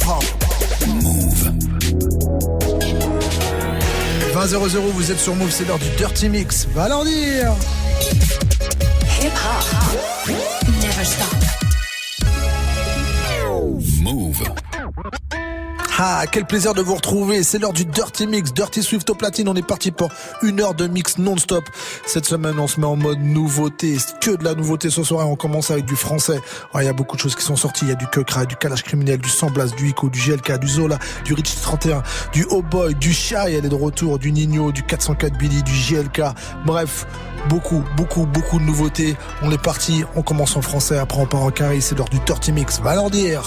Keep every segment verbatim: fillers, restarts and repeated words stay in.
hip-hop. Move. vingt zéro zéro, vous êtes sur Move, c'est l'heure du Dirty Mix. Va leur dire. Hip-hop. Never stop. Move. Ah, quel plaisir de vous retrouver. C'est l'heure du Dirty Mix. Dirty Swift au platine. On est parti pour une heure de mix non-stop. Cette semaine, on se met en mode nouveauté. Que de la nouveauté ce soir. On commence avec du français. Il y a beaucoup de choses qui sont sorties. Il y a du Keukra, du Kalash Criminel, du Samblas, du Ico, du G L K, du Zola, du Rich trente et un, du Oh Boy, du Shy, elle est de retour, du Nino, du quatre cent quatre Billy, du G L K. Bref, beaucoup, beaucoup, beaucoup de nouveautés. On est parti. On commence en français. Après, on part en carré. C'est l'heure du Dirty Mix. Va leur dire.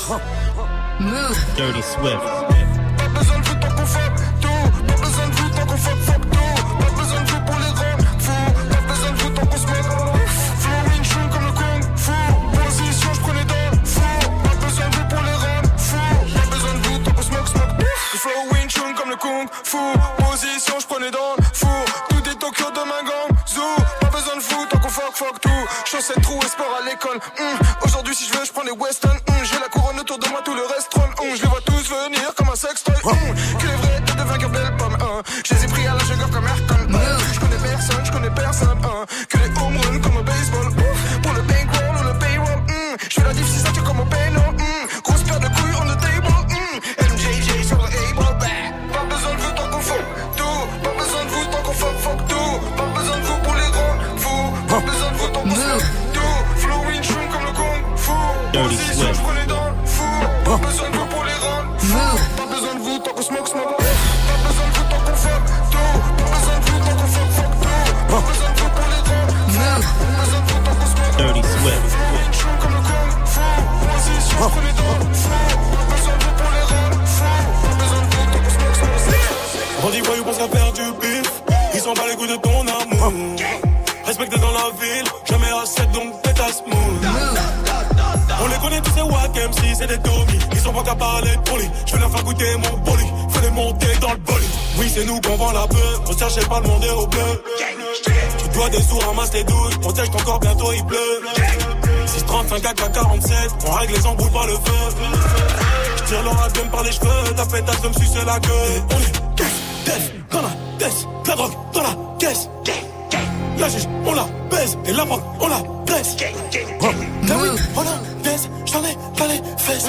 Move. Dirty Swift. Pas besoin de vous tant qu'on fuck tout. Pas besoin de vous tant qu'on fuck fuck tout. Pas besoin de vous pour les rendre fous. Pas besoin de vous tant qu'on se moque. Flow Wing Chun comme le Kung Fu. Position je prenais dans fou. Pas besoin de vous pour les rendre fous. Pas besoin de vous tant qu'on se moque smoke. Flow Wing Chun comme le Kung Fu. Position je prenais dans fou. Tout est Tokyo de ma gang. Zoo. Pas besoin de vous tant qu'on fuck fuck tout. Chaussette trou et sport à l'école. Mmh. Aujourd'hui si je veux je prends les Weston. Mmh. J'ai la couronne autour de moi tout le reste trône. Mmh. Je les vois tous venir comme un sextoy. Mmh. Que les vrais têtes de vainqueurs belle pomme. Hein. Je les ai pris à la jungle comme Aircon. Hein. Je connais personne, je connais personne. Hein. Que les home runs comme au baseball. Mmh. Pour le bankroll ou le payroll. Mmh. Je fais la diff si ça tire comme au payroll. Mmh. Grosse paire de couilles on the table. Mmh. M J J sur le able. Pas besoin de vous tant qu'on fuck tout. Pas besoin de vous tant qu'on fuck fuck tout. Pas besoin de vous pour les grands fous. Pas besoin de vous tant qu'on smoke tout. Flowing shroom comme le Kung Fu. Position je prenais dans le fou. Pas besoin de vous pour les rendre fous. Pas besoin de vous tant qu'on smoke smoke. Pas besoin de vous tant qu'on fuck tout. Pas besoin de vous tant qu'on fuck fuck tout. Pas besoin de vous pour les rendre fous. Pas besoin de vous tant qu'on smoke. Dirty Swift. Flowing shroom comme le Kung Fu. Position je prenais dans le fou. Pas besoin de vous pour les rendre fous. Pas besoin de vous tant qu'on smoke smoke. Bandit voyou pense à faire du bif. Ils s'en bat les coups de ton amour. Respecté dans la ville, jamais à sept donc pétasse smooth. On les connaît tous ces wack M C, c'est des Tommy. Ils sont pas qu'à parler de poli. Je vais leur faire goûter mon poli. Fallait monter dans le bolide. Oui, c'est nous qu'on vend la peur. On cherchait pas le monde au bleu. Tu dois des sous, ramasse tes douilles. On teste encore bientôt, il pleut. six trente-cinq à quarante-sept. On règle les embrouilles par le feu. J'tire leur abdomen par les cheveux. Ta pétasse de me sucer la gueule. On est caisse, death, dans la tête. La drogue dans la caisse. La juge, on la baise, et la banque, on la baisse. La oui, on la baise, j'en ai pas les fesses.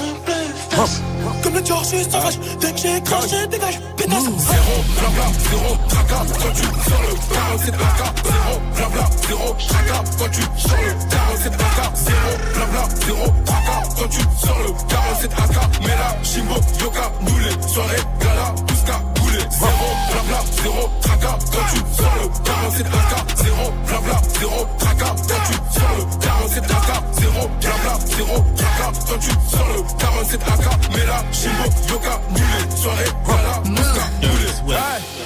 Comme le George, je suis sauvage, dès que j'ai craché, dégage, pétasse. Zéro, blabla, zéro, tracas, quand tu sors le quarante-sept A K. Zéro, blabla, zéro, tracas, quand tu sors le quarante-sept A K. Zéro, blabla, zéro, tracas, quand tu sors le quarante-sept A K. Mais là, Shimbo, Yoka, nous les soirées, gala, tout ce zéro, blabla, zéro, tracas, quand tu sors le quarante-sept A K. Zéro, blabla, zéro, tracas, quand tu sors le quarante-sept A K. Zéro, blabla, zéro, tracas, quand tu sors le quarante-sept A K. Mais là, Shimbo, Yoka, nous les soirées, gala, Mosca, nous les.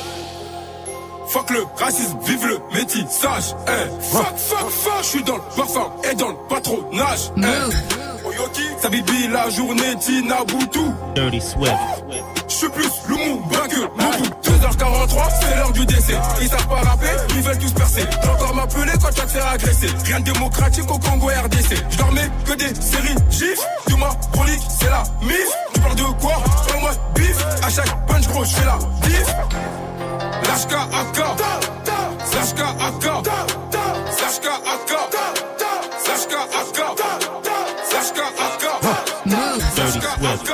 Fuck le racisme, vive le métissage, eh. Fuck, fuck, fuck, j'suis dans le parfum et dans le patronage, eh. Oyoki, sa bibi la journée, Tina Boutou. Dirty Swift. J'suis plus Lumumba que Moubou. deux heures quarante-trois, c'est l'heure du décès. Ils savent pas rapper, ils veulent tous percer. J'ai encore m'appeler quand tu vas te faire agresser. Rien de démocratique au Congo R D C. J'dormais que des séries gifs. Du ma brolique, c'est la mif. Tu parles de quoi? Parle-moi de bif. À chaque punch gros, j'fais la diff. Lâche K A K. Slash K A K. Slash K A K. Slash K A K. Slash K A K. Dirty Swift.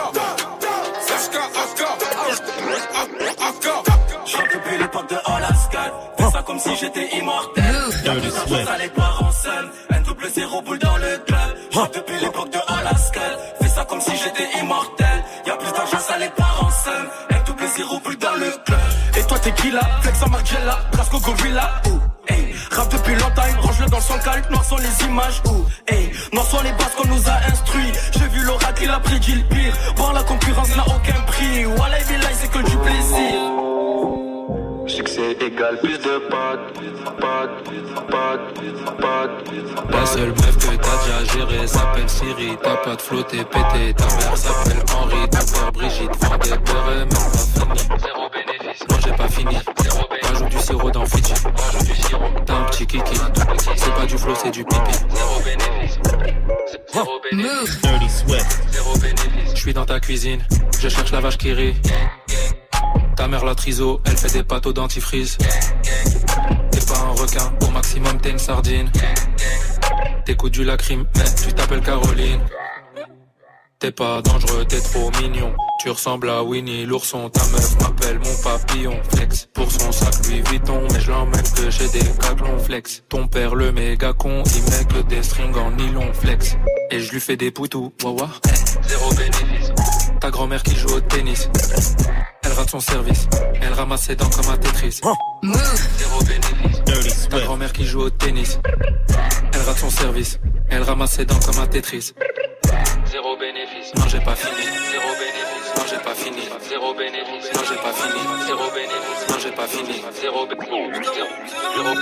J'rappe depuis l'époque de Olascan. Fais ça comme si j'étais immortel. Dirty Swift. Ça les part en scène. Un double zéro boule dans le club. J'rappe depuis l'époque de Olascan. Fais ça comme si j'étais immortel. Y'a plus d'argent, ça les part en scène. Un double zéro boule dans le club. Et toi t'es qui là? Flex en Margiela, Brasco Gorilla. Ouh, hey. Rap depuis longtemps, range-le dans son calque. Noir sont les images. Ouh, hey. Noir sont les bases qu'on nous a instruits. J'ai vu l'oracle, il a prédit le pire. Voir la concurrence n'a aucun prix. Wallah, billahi, c'est que du plaisir. Succès égale plus de pattes, pattes, pattes, pattes. La seule meuf que t'as déjà gérée s'appelle Siri. T'as pas de flow, t'es pété. Ta mère s'appelle Henri. Ta sœur Brigitte vend des beurres, même pas fini. Zéro bénéfice. Non j'ai pas fini. Rajoute du sirop dans Fiji. T'as un petit kiki. C'est pas du flow, c'est du pipi. Zéro bénéfice. Zéro bénéfice. Dirty Swift. Zéro bénéfice. Je suis dans ta cuisine. Je cherche la vache qui rit. Ta mère la triso, elle fait des pâtes au dentifrice. T'es pas un requin, au maximum t'es une sardine. T'écoutes du lacryme, mais tu t'appelles Caroline. T'es pas dangereux, t'es trop mignon. Tu ressembles à Winnie l'ourson. Ta meuf m'appelle mon papillon. Flex pour son sac Louis Vuitton, mais je l'emmène que chez des caclons. Flex, ton père le méga con, il met que des strings en nylon. Flex, et je lui fais des poutous. Wawa, hey. Zéro bénéfice. Ta grand-mère qui joue au tennis. Elle rate son service, elle ramasse ses dents comme un Tetris. Zéro bénéfice. Dirty Ta Swift. grand-mère qui joue au tennis. Elle rate son service, elle ramasse ses dents comme un Tetris. Zéro bénéfice, non j'ai pas fini. Zéro bénéfice, non j'ai pas fini. Zéro bénéfice, non j'ai pas fini. Zéro bénéfice, non j'ai pas fini. Zéro bénéfice, zéro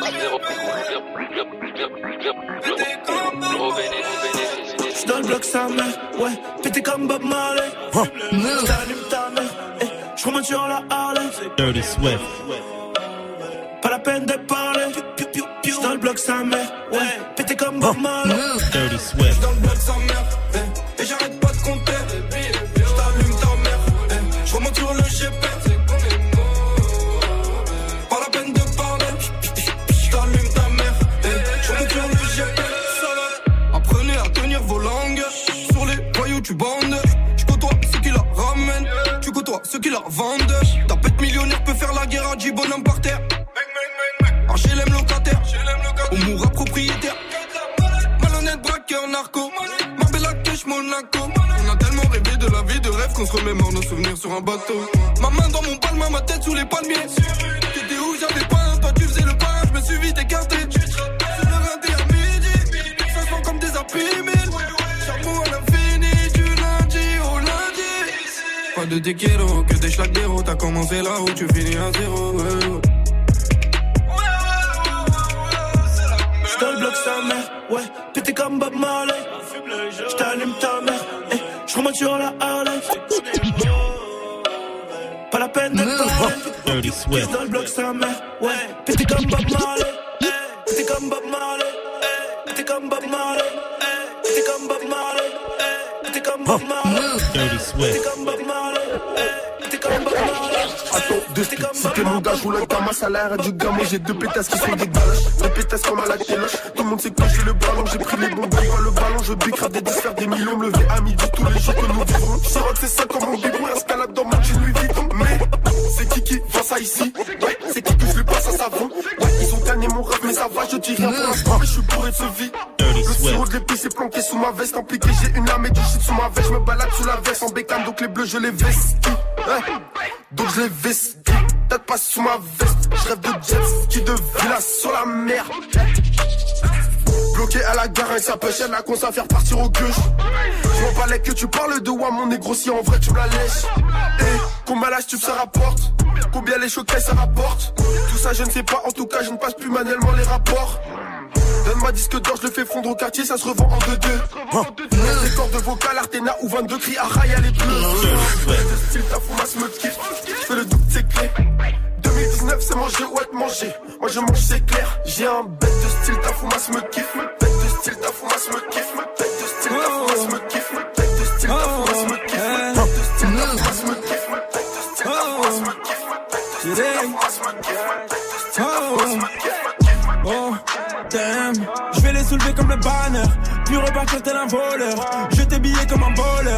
zéro bénéfice. J'suis dans le bloc sa mère, ouais, pété comme Bob Marley. J't'allume ta mère, eh, j'remonte sur la Harley. Dirty Swift. Pas la peine de parler. J'suis dans le bloc sa mère, ouais, pété comme Bob Marley. Dirty Swift. Dans le bloc sa mère, eh, et j'arrête pas de compter. J't'allume ta mère, eh, j'remonte sur le G P. Pas la peine de parler. J't'allume ta mère, eh, j'remonte sur le G P. Apprenez à tenir vos langues. Sur les voyous tu bandes. J'côtoie ceux qui la ramènent. Tu côtoies ceux qui la vendent. Ta pète millionnaire peut faire la guerre à dix bonhommes par terre. Un G L M locataire, on mourra propriétaire. Malhonnête braqueur narco, Marbella Cash Monaco. On a tellement rêvé de la vie de rêve qu'on se remémore nos souvenirs sur un bateau. Ma main dans mon palme, ma tête sous les palmiers. T'étais où, j'avais pas un, toi tu faisais le pain, je me suis vite écarté. C'est le raté à midi, ça sent comme des imprimés. Charbon à l'infini, du lundi au lundi. Pas de tequila, que des schlags d'héros. T'as commencé là où tu finis à zéro, ouais, ouais. Dans le bloc sa mère, ouais, pété comme Bob Marley. J't'allume ta mère, eh, j'remonte sur la Harley. Pas la peine de parler. Dirty Swift. Dans le bloc sa mère, ouais, pété comme Bob Marley. Pété comme Bob Marley. Pété comme Bob Marley. Pété comme Bob Marley. Pété comme Bob Marley. Dirty Swift. Pété comme Bob Marley. Pété comme Bob Marley. Attends, deux sticks, si t'es mon gars, j'roule avec ma salaire et du gamin. J'ai deux pétasses qui sont des galoches, deux pétasses comme à la téloche. Tout le monde sait que j'ai le ballon, j'ai pris les bons bons, le ballon. Je bicrave des dix, faire des millions, me lever à midi tous les jours que nous vivrons. Je rock c'est ça comme mon bibou, escalade dans mon jean Louis Vuitton. Mais c'est qui qui vend ça ici? Ouais, c'est qui que je lui passe à savon? Ouais, ils ont gagné mon rêve, mais ça va, je dis rien pour l'instant, mais je suis bourré de ce vie. Le sirop de l'épice est planqué sous ma veste, impliqué, j'ai une arme et du shit sous ma veste. Je me balade sous la veste en bécane, donc les bleus je les vestis. Ouais, donc je les vestis. Peut-être pas sous ma veste, je rêve de jet ski de villa sur la mer. Bloqué à la gare avec sa pêche, elle a qu'on à faire partir au gueuche. Je m'en balais que tu parles de moi, mon négro, si en vrai tu me la lèches. Eh, combien la stuff ça rapporte? Combien les choquets ça rapporte? Tout ça je ne sais pas, en tout cas je ne passe plus manuellement les rapports. Donne-moi disque d'or, je le fais fondre au quartier, ça se revend en deux deux. Des cordes vocales, Artena ou vingt-deux cris, à rail à les bleus. De style, ta foumasse me kiffe, je fais le double, c'est clé. deux mille dix-neuf, c'est manger ou être mangé. Moi je mange, c'est clair. J'ai un bête de style, ta foumasse me kiffe. Bête de style, ta foumasse me kiffe. Bête de style, ta foumasse me kiffe. Bête de style, ta foumasse me kiffe. Bête de style, ta foumasse me kiffe. Bête de style, ta foumasse me kiffe. Bête de style, ta foumasse me kiffe. Bête de style, ta foumasse me kiffe. Oh, damn, je vais les soulever comme le banner, puis repartir tel un voleur. Je t'ai billé comme un voleur.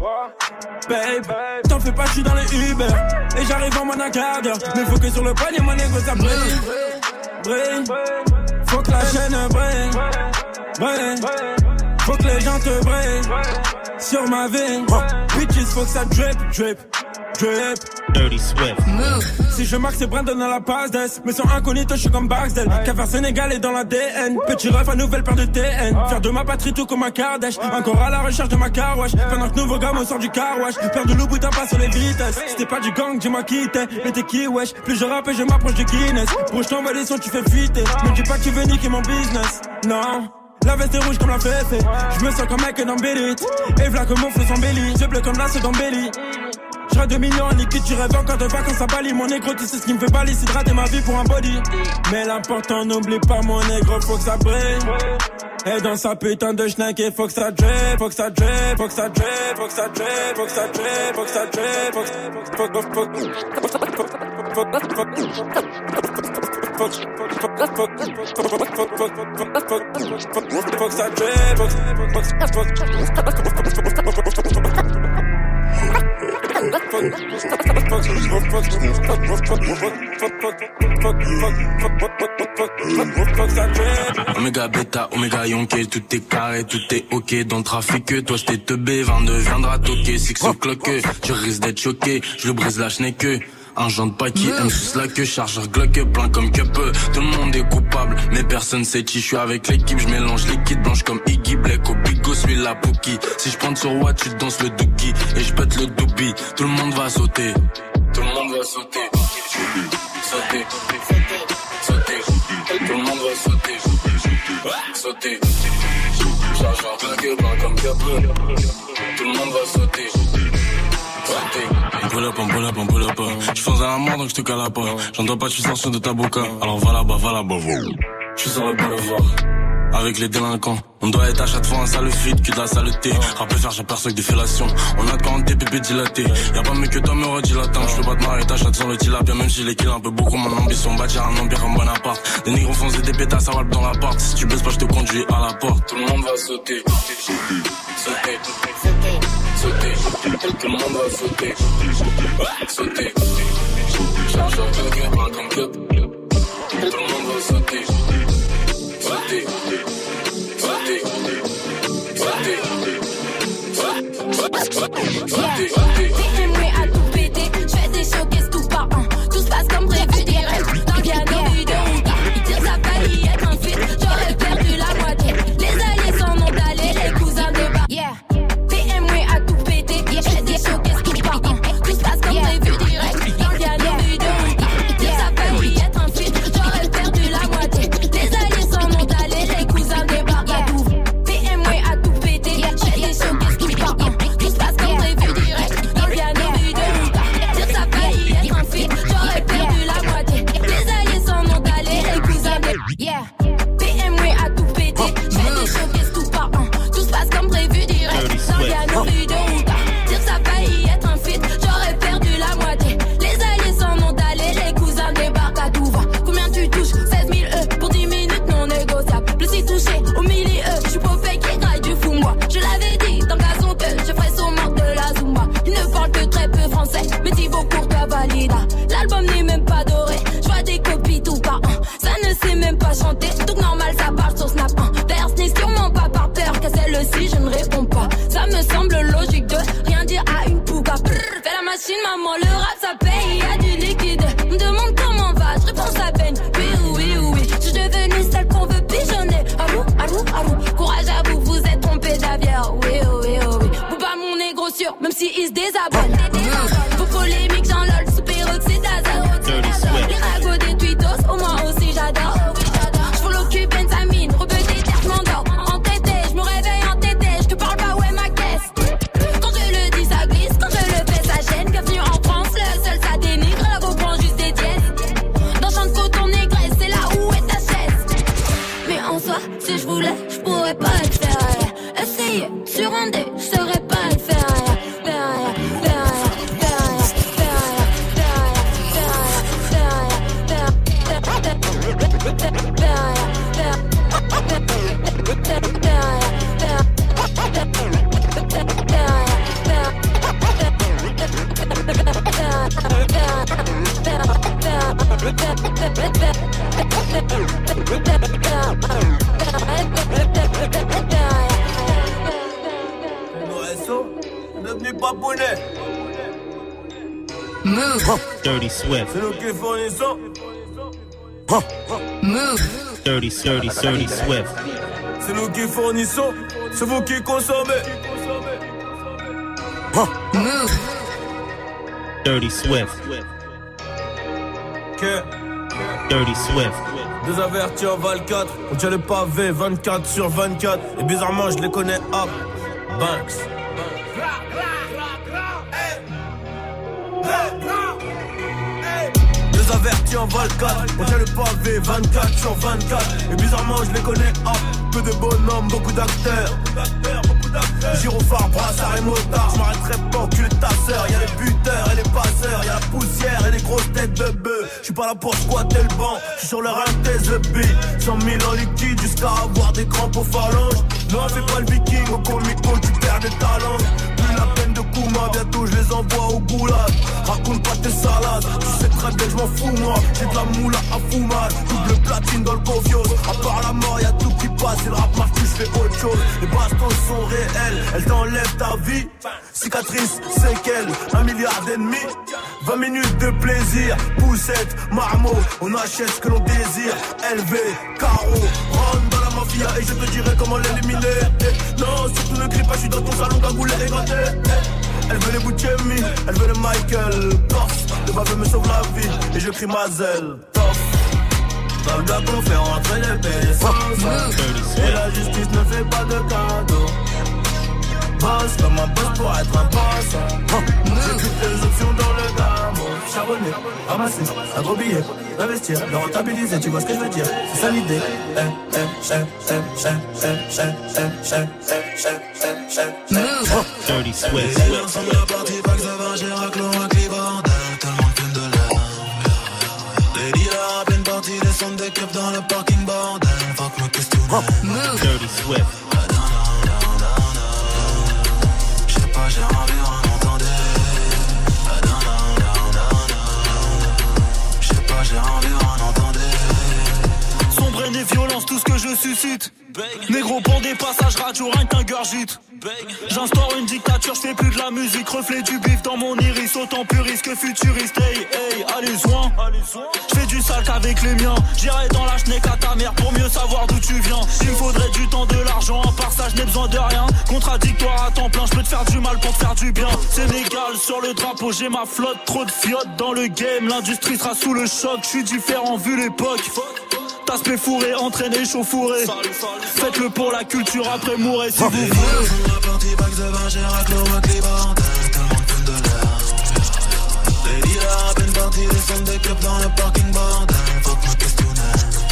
Babe, t'en fais pas, je suis dans les Uber et j'arrive en mode un quart d'heure. Mais faut que sur le panier, mon égo ça brille. Brille, faut que la chaîne brille. Brille, faut que les gens te brillent. Sur ma vie, bitches, faut que ça drip, drip. Drip. Dirty Swift. Si je marque c'est Brandon dans la passe d'Est. Mais sans incognito je suis comme Barksdale. Cafard Sénégal est dans la D N. Petit ref à nouvelle paire de T N. Faire de ma patrie tout comme un Kardashian. Encore à la recherche de ma carwash. Pendant que nouveau gamin sort du carwash. Faire de Louboutin pas sur les vitesses. C'était pas du gang, dis-moi qui t'es. Mais t'es qui wesh? Plus je rappe et je m'approche du Guinness. Bro j't'envoie des sons tu fais fuiter. Me dis pas que tu veux niquer mon business. Non. La veste est rouge comme la féfé. Je me sens comme mec dans Bélit. Et v'là que mon flot s'embellit. Je bleu comme la seconde belly. J'aurai deux millions en liquide, tu rêves encore de vacances à Bali. Mon négro, tu sais ce qui me fait bali, c'est de rater ma vie pour un body. Mais l'important, n'oublie pas mon négro, faut que ça brille. Et dans sa putain de schneck, il faut que ça drip, faut que ça drip, faut que ça drip, faut que ça drip, faut que ça drip, faut que ça drip, faut que ça Oméga bêta, oméga yonké, tout est carré, tout est ok dans le trafic. Toi j't'ai teubé, vingt-deux viendra toquer, six o'clock, je risque d'être choqué, je le brise la schneck. Un genre de pas qui aime juste la queue, chargeur Glock, plein comme cup. Tout le monde est coupable, mais personne sait qui. Je suis avec l'équipe, je mélange liquide blanche comme Iggy Black au bigo, suis la Pookie. Si je prends sur Watt, tu danses le dookie et je pète le doobie. Tout le monde va sauter, tout le monde va sauter, sauter, sauter, tout le monde va sauter, sauter, chargeur Glock, plein comme cup. Tout le monde va sauter. Pull up, pull up, pull up. J'faisais un mort donc j'te cala pas. J'entends pas, tu sors de ta boca. Alors va là-bas, va là-bas, va. Je suis sur le boulevard avec les délinquants. On doit être à chaque fois un sale feed, que de la saleté. Rappel faire, j'aperçois que des fellations. On a quand des pépés dilatés. Y'a pas mieux que toi, me redilatant. J'peux pas te marrer, ta chatte sur le tilapia. Même si les kills un peu beaucoup, mon ambition. Bâtir un empire en Bonaparte. Des négros foncés, des pétasses, ça va dans la porte. Si tu baisses pas, j'te conduis à la porte. Tout le monde va sauter. Sauter. Sauter. Sauter. Tout le monde va sauter. Sauter. Chargeur de gueule, pas comme club. Tout le monde va sauter. Sauter. Sauter. Sauter. Sauter. Sauter. À tout péter, j'fais des showcases tout par an. Tout se passe comme prévu direct. Dans le piano, vidéo, il tire sa failli être un fit. J'aurais perdu la moitié. Les alliés s'en ont allé, les cousins de bas. Yeah. P M W à tout péter, j'fais des showcases tout par an. Tout se passe comme prévu direct. Dans le piano, vidéo, il tire sa failli être un fit. J'aurais perdu la moitié. Les alliés s'en ont allé, les cousins de bas. P M W à tout péter, j'fais des showcases tout par an. Tout se passe comme prévu direct. Dans le piano, vidéo, tire sa failli être un fit. J'aurais perdu la moitié. Les alliés s'en ont allé, les cousins de yeah. P M W à tout péter, j'fais des showcases tout par an. Tout se passe comme prévu direct. Dans le piano, vidéo, tire sa failli être un fit. J'aurais perdu la moitié. Les alliés s'en ont allé, les cousins débarquent à tout va. Combien tu touches? seize mille E pour dix minutes non négociable. Plus si touché au milieu, j'suis pas fake qui graille du fou moi. Je l'avais dit dans gazon que je ferais son mort de la Zumba. Il ne parle que très peu français, mais Thibaut Courtois valida. L'album n'est même pas doré, j'vois des copies tout par an. Ça ne sait même pas chanter, donc normal ça parle sur Snap. Verse n'est sûrement pas par peur qu'à celle-ci je ne réponds pas. Ça me semble logique de rien dire à une pouga. Brrr, fais la machine maman, le rap ça paye, y'a du liquide. On me demande comment va, je réponds ça peine. Oui oui oui, je suis devenue celle qu'on veut pigeonner. Arou, arou, arou, courage à vous, vous êtes trompé d'aviaire. Oui oui oui, Bouba mon négro sûr, même si il se désabonne. Vos polémiques j'en lol, sous peroxyde d'azote. Les ragots des tweetos, au moins aussi j'adore. J'vous l'occupe Benzamine, rebeu des terres m'endort. Entêté, j'me réveille entêté, j'te parle pas ouais ma caisse. Quand je le dis ça glisse, quand je le fais ça gêne. Bienvenue en France, le seul ça dénigre, la go prend juste des dièses. Dans champ de coton négresse, c'est là où est ta chaise. Mais en soi, si je voulais, je pourrais pas le faire. Essayer, sur un dé, je saurais pas le faire. Move. Dirty Swift. C'est nous qui fournissons. Move. Dirty, dirty, dirty Swift. C'est nous qui fournissons. C'est vous qui consommez. Move. Dirty Swift. Que Dirty Swift. Deux avertis en Val quatre. On tient le pavé vingt-quatre sur vingt-quatre. Et bizarrement je les connais hop. Banks. parti en vingt-quatre. On tient le pavé vingt-quatre sur vingt-quatre. Et bizarrement je les connais, ah, peu de bonhommes, beaucoup d'acteurs. Gyrophare, brassard et motard. Je m'arrêterai pas, enculé de ta sœur. Y'a les buteurs et les passeurs, y'a la poussière et les grosses têtes de bœuf. J'suis pas là pour squatter le banc, j'suis sur le rein des E B. Cent mille en liquide jusqu'à avoir des crampes aux phalanges. Non, fais pas le viking, au comico tu perds des talents. Plus la peine de Kouma, bientôt je les envoie au goulag. Raconte pas tes salades, tu sais très bien que je m'en fous moi. J'ai de la moula à fumage, double platine dans le confios. À part la mort y'a tout qui passe, et le rap marche plus, je fais autre chose. Les bastons sont réels, elles t'enlèvent ta vie. Cicatrice, séquelles, un milliard d'ennemis. vingt minutes de plaisir, poussette, marmot. On achète ce que l'on désire. L V, carreau, rentre dans la mafia et je te dirai comment l'éliminer. Non, surtout ne crie pas, je suis dans ton salon cagoulé et gâté. Elle veut les Bouchemi, elle veut le Michael Toff, le baveux me sauve la vie et je crie Mazel Toff. Dans le bloc on fait rentrer les bébés et la justice ne fait pas de cadeaux. Boss comme un boss pour être un boss. J'ai toutes les options dans le gamme. Charbonner, ramasser, un gros billet, investir, le rentabiliser, tu vois ce que je veux dire. C'est ça l'idée. Eh, eh, eh, eh, eh, eh, eh, eh, eh, eh, Dirty Swift. Et l'ensemble de la partie, pas que ça va, j'ai raclé un clé bordel. Tellement de peine de l'air. Les dealers à peine partis, descendent des keufs dans le parking bordel. Fuck me questionner. Dirty Swift. J'ai envie d'en entendre. Je sais pas, j'ai envie d'en entendre. Sombre et violence, tout ce que je suscite. Négro pour des passages radio, rien qu'un gurgite. J'instaure une dictature, je fais plus de la musique. Reflet du bif dans mon iris, autant puriste que futuriste. Hey, hey, allez soin. Je fais du sale qu'avec les miens. J'irai dans la chenille à ta mère pour mieux savoir d'où tu viens. Il me faudrait du temps, de l'argent, à part ça je n'ai besoin de rien. Contradictoire à temps plein, je peux te faire du mal pour te faire du bien. Sénégal sur le drapeau, j'ai ma flotte. Trop de fiottes dans le game, l'industrie sera sous le choc. Je suis différent vu l'époque. Aspect fourré, entraîné, chauffouré. Faites-le pour la culture, après mourrez si vous voulez. La partie back de vin, j'ai raclé un clé bordel. Tellement de peine de l'air. Les dealers à peine partis, descendent des keufs dans le parking bordel. Fuck me questionner.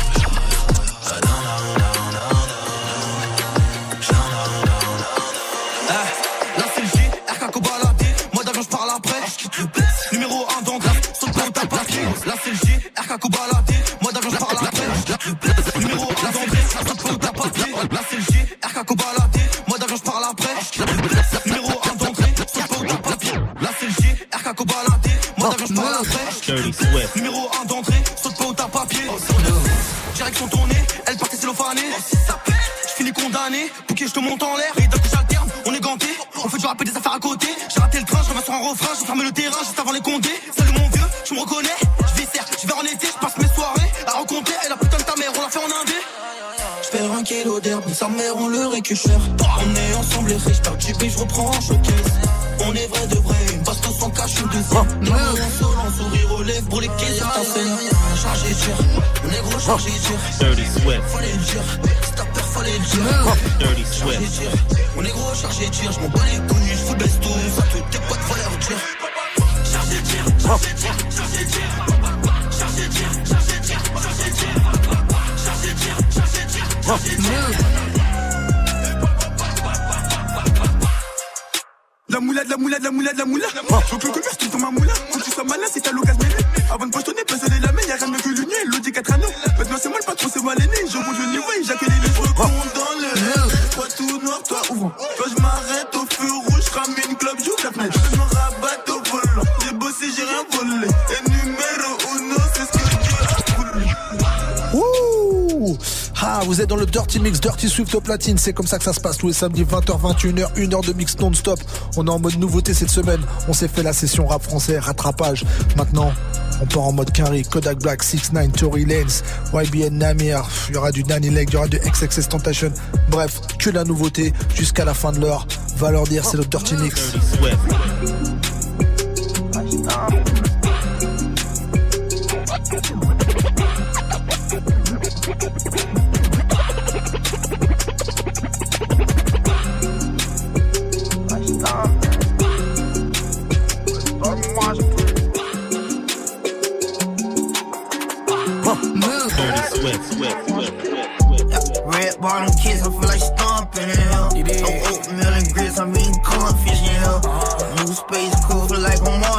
Là c'est le J, R K Kobaladi. Moi d'avion je parle après. Numéro un dans grave, saute pas où t'as pas pris. Là c'est le J, R K Kobaladi. Moi d'avion je parle après. Numéro un d'André, saute pas où t'as pas pris. Là c'est le J, R K Kobaladi. Moi d'avion je parle après. Numéro un d'André, saute pas où t'as pas pris. Là c'est le J, R K Kobaladi. Moi d'avion je parle après. Numéro un d'André, saute pas où t'as pas pied. Direction tournée, elle partait cellophanée. Je finis condamné, pour que je te monte en l'air. Et d'un coup j'alterne, on est ganté. On fait du rap et des affaires à côté. J'ai raté le train, je reviens sur un refrain. J'ai fermé le terrain juste avant les condés. Salut mon vieux, tu me reconnais. Je viscère, je vais en été, je passe mes soirées à rencontrer. Et la putain de ta mère, on l'a fait en indé. J'perds un kilo d'herbe, sa mère on le récupère. On est ensemble les riches, par du je reprends en showcase. On est vrai de vrai, une baston sans cache, une deuxième. Nous insolent, sourire aux lèvres pour les caisses. T'enseigne rien, chargé de tir. On est gros chargé de tir. Dirty Swift. Fallait le dire, si t'as peur fallait le dire. Dirty Swift. On est gros chargé de tir, j'm'en bats les couilles, j'fous le besto. Ça te tes potes fallait le dire. Chargé de tir, chargé de tir, chargé de tir. Chargé de tir, chargé de tir, chargé de tir. Chargé de tir, chargé de tir, chargé de tir. La moula, de la moula, de la moula, de la moula. Je veux plus que tu tombes ma moula. Faut que tu sois malin si t'as l'occasion mêlée. Avant de pochetonner, peser la main, y'a rien de mieux que l'union. L'audi quatre anneaux. Maintenant c'est moi le patron, c'est moi l'aîné. Je roule le niveau et j'accueille les cheveux dans le. Toi tout noir, toi ouvrant. Toi je m'arrête au feu rouge, rame une clope, j'ouvre la fenêtre. Je me rabatte au volant. J'ai bossé, j'ai rien volé. Et numéro uno, c'est ce que je dis. Ouh! Ah, vous êtes dans le Dirty Mix, Dirty Swift au platine. C'est comme ça que ça se passe tous les samedis, vingt heures, vingt et une heures, une heure de mix non-stop. On est en mode nouveauté cette semaine. On s'est fait la session rap français, rattrapage. Maintenant, on part en mode carré. Kodak Black, six ix, Tory Lanez, Y B N, Namir. Il y aura du Danny Lake, il y aura du X X S Tentation. Bref, que la nouveauté jusqu'à la fin de l'heure. Va leur dire, c'est le Dirty Mix.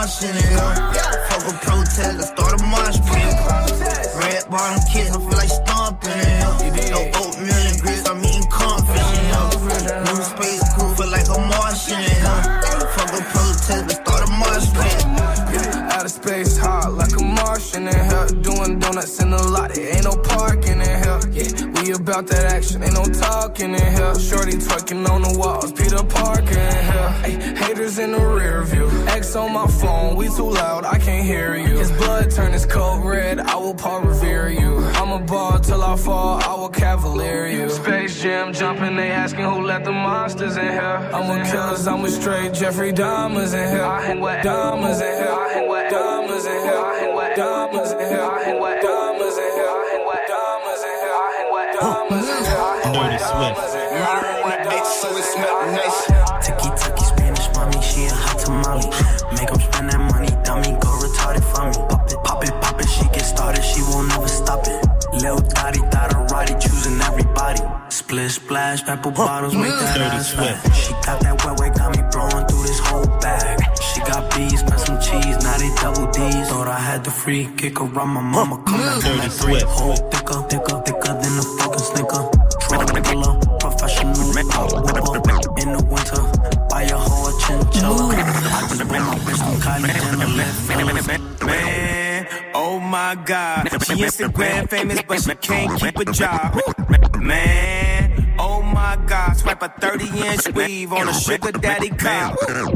Martian in here. Fuck a protest, let's start a march pit. Red bottom kids, I feel like stomping in here. No oatmeal and grits, I'm eating cornfish in here. New space crew, feel like a Martian in here. Fuck a protest, let's start a march pit. Outer space hot like a Martian in here. Doing donuts in the lot, there ain't no parking in here. Yeah, we about that action, ain't no talking in here. Shorty twerking on the walls, Peter Parker in here. Ay, haters in the rear view. X on my phone, we too loud, I can't hear you. His blood turn his coat red, I will Paul revere you. I'm a ball till I fall, I will cavalier you. Space Jam jumping, they asking who let the monsters in here. I'm with killers, I'm with straight Jeffrey Dahmers in here. I hang with Dahmers in here. I hang with Dahmers in here. I hang with Dahmers in here. I hang with Dahmers in here. I hang with Dahmers in here. I hang with Dahmers in here. Dirty Swift. Murder on the bitch, so it smell nice. Tiki Taki Spanish mommy, she a hot tamale. Make 'em spend that money, dummy, go retarded for me. Pop it, pop it, pop it, she get started, she won't never stop it. Lil Dottie, Dotterati, choosing everybody. Split splash, pepper bottles, make that ass fat. She got that wet wet, got me blowing through this whole bag. She got bees, got some cheese, now they double D's. Thought I had the free kick around my mama, come out from that three. Whole thicker, thicker, thicker than a fucking snicker. Regular, professional, whipper. In the winter, buy a whole chinchilla. I just bring my bitch from Cali and the left. Man, oh my God. She Instagram famous, but she can't keep a job. Man, oh my God. Swipe a thirty inch weave on a sugar daddy cop.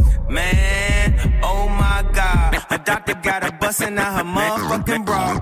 Man, oh my God. A doctor got her busting out her motherfucking bra.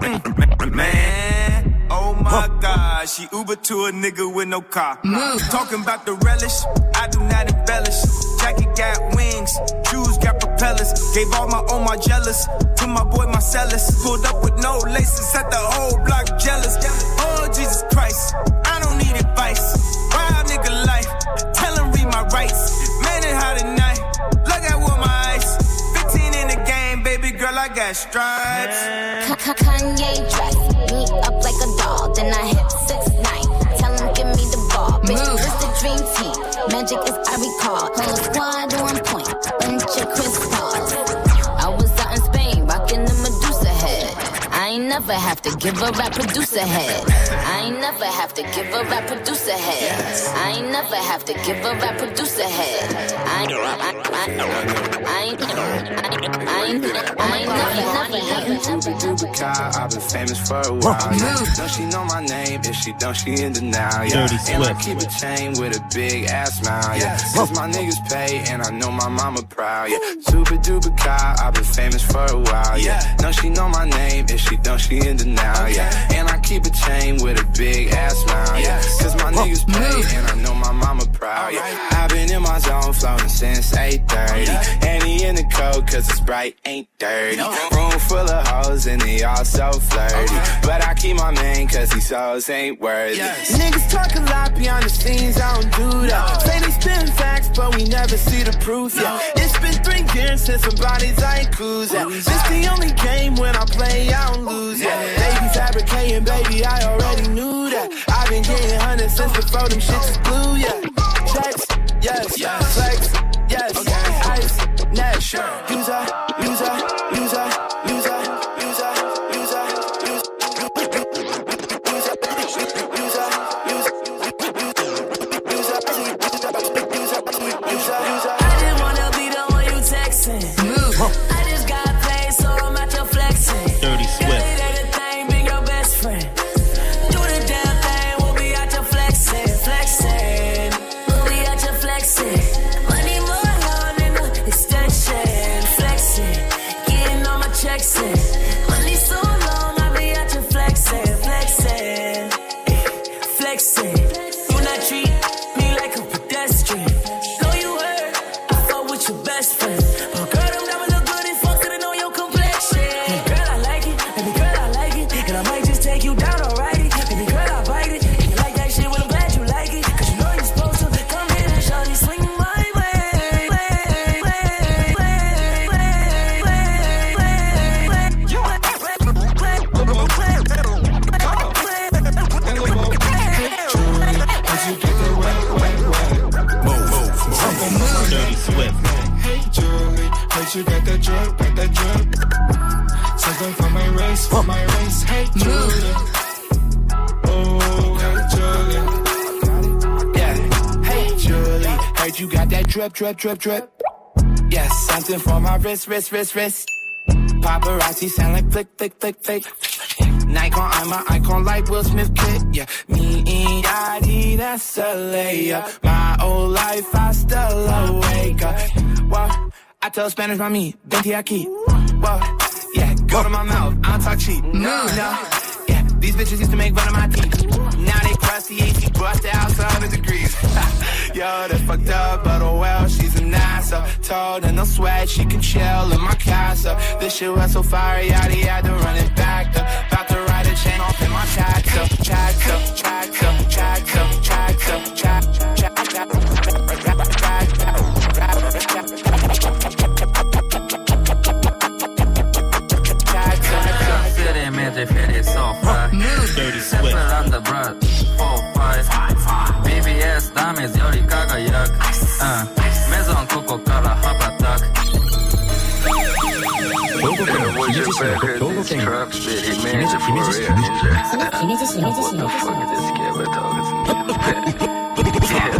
Man, oh my God. She Uber to a nigga with no car. Talking about the relish, I do not embellish. Jacket got wings, shoes got propellers. Gave all my own my jealous to my boy Marcellus. Pulled up with no laces, set the whole block jealous. Oh Jesus Christ, I don't need advice. Wild nigga life, tell him read my rights. Man it hot at night, look at what my eyes. Fifteen in the game, baby girl I got stripes. Kanye dress me up like a doll, then I hit six nine. Tell him give me the ball, bitch. It's the dream team. Magic is I recall. Whole squad on point, bunch of crystals. I was out in Spain, rocking the Medusa head. I ain't never have to give a rap producer head. I ain't never have to give a rap producer head. I ain't never have to give a rap producer head. I ain't, I, I, I ain't, I ain't, I ain't never, never have to. I've been famous for a while. Yeah. Don't she know my name? If she don't, she in denial. Yeah. Dirty And I Swift. keep a chain with a big ass smile. Yeah. Cause my niggas pay and I know my mama proud. Yeah. Super duper car. I've been famous for a while. Yeah. Don't she know my name? If she don't, she in denial. Yeah. And I keep a chain with a big ass smile. Yeah. Cause my niggas pay and I know my mama proud. Yeah. I've been in my zone floating since eight thirty. Annie in the cold cause it's bright, ain't dirty. Room full of hoes and they all so flirty. But I keep my man cause these hoes ain't worthy. Niggas talk a lot behind the scenes, I don't do that. Say they spin facts but we never see the proof, yeah. It's been three years since somebody's ain't cruising. This the only game when I play I don't lose, yeah. They be fabricating, baby, I already knew that. I've been getting hundreds since before them shits is blue, yeah. Checks, yes, yes. Flex, yes, okay. Ice, net, sure. User, user, user, user, user, user, I just wanna be the one you texting. I just got paid, so I'm out your flexing. Dirty Swift. Bring your best friend. Do the damn thing, we'll be out your flexing, flexing. We'll be out your flexing. Money more long than the extension, flexing. Getting all my checks in. Money so long, I'll be out your flexing, flexing, flexing. Do not treat me like a pedestrian. Know you heard, I fuck with your best friend. But girl, them diamonds look good and fuck to know your complexion. Girl, I like it, baby girl, I like it. And I might just take you down, alrighty. Baby girl, I bite it. And you like that shit, well, I'm glad you like it. Cause you know you're supposed to come in and shawty swing my way. Dirty Swift. Hey Jules, Bitch, you got that drip, got that drip. Something for my race, for my race. Hey, Julia. Oh, hey, Julia. Yeah, hey, Julie. Heard you got that drip, drip, drip, drip. Yeah, something for my wrist, wrist, wrist, wrist. Paparazzi sound like flick, flick, flick, flick. Nikon, I'm my icon like Will Smith kid. Yeah, me and Yachty, that's a layup. My old life, I still awake up. Well, I tell Spanish, mommy, venti aquí. Well, yeah, go to my mouth, I don't talk cheap. No, no, yeah, these bitches used to make fun of my teeth. Now they crusty, A C bust out one hundred degrees. Yo, that's fucked up, but oh well, she's a NASA. Told her no sweat, she can chill in my casa. This shit was so fire, Yachty had to run it back. About to ride a chain off in my tractor. Tractor, tractor, tractor, tractor, tractor, tractor. City magic, fitty so far. Dirty Swift. on the broad, four, five. B B S, dames, Yori Kagayak. Uh, Maison Coco Kala, Habatak. Would you better this trap city magic for real ninja? What the fuck is this kid we're talking to me? Yeah.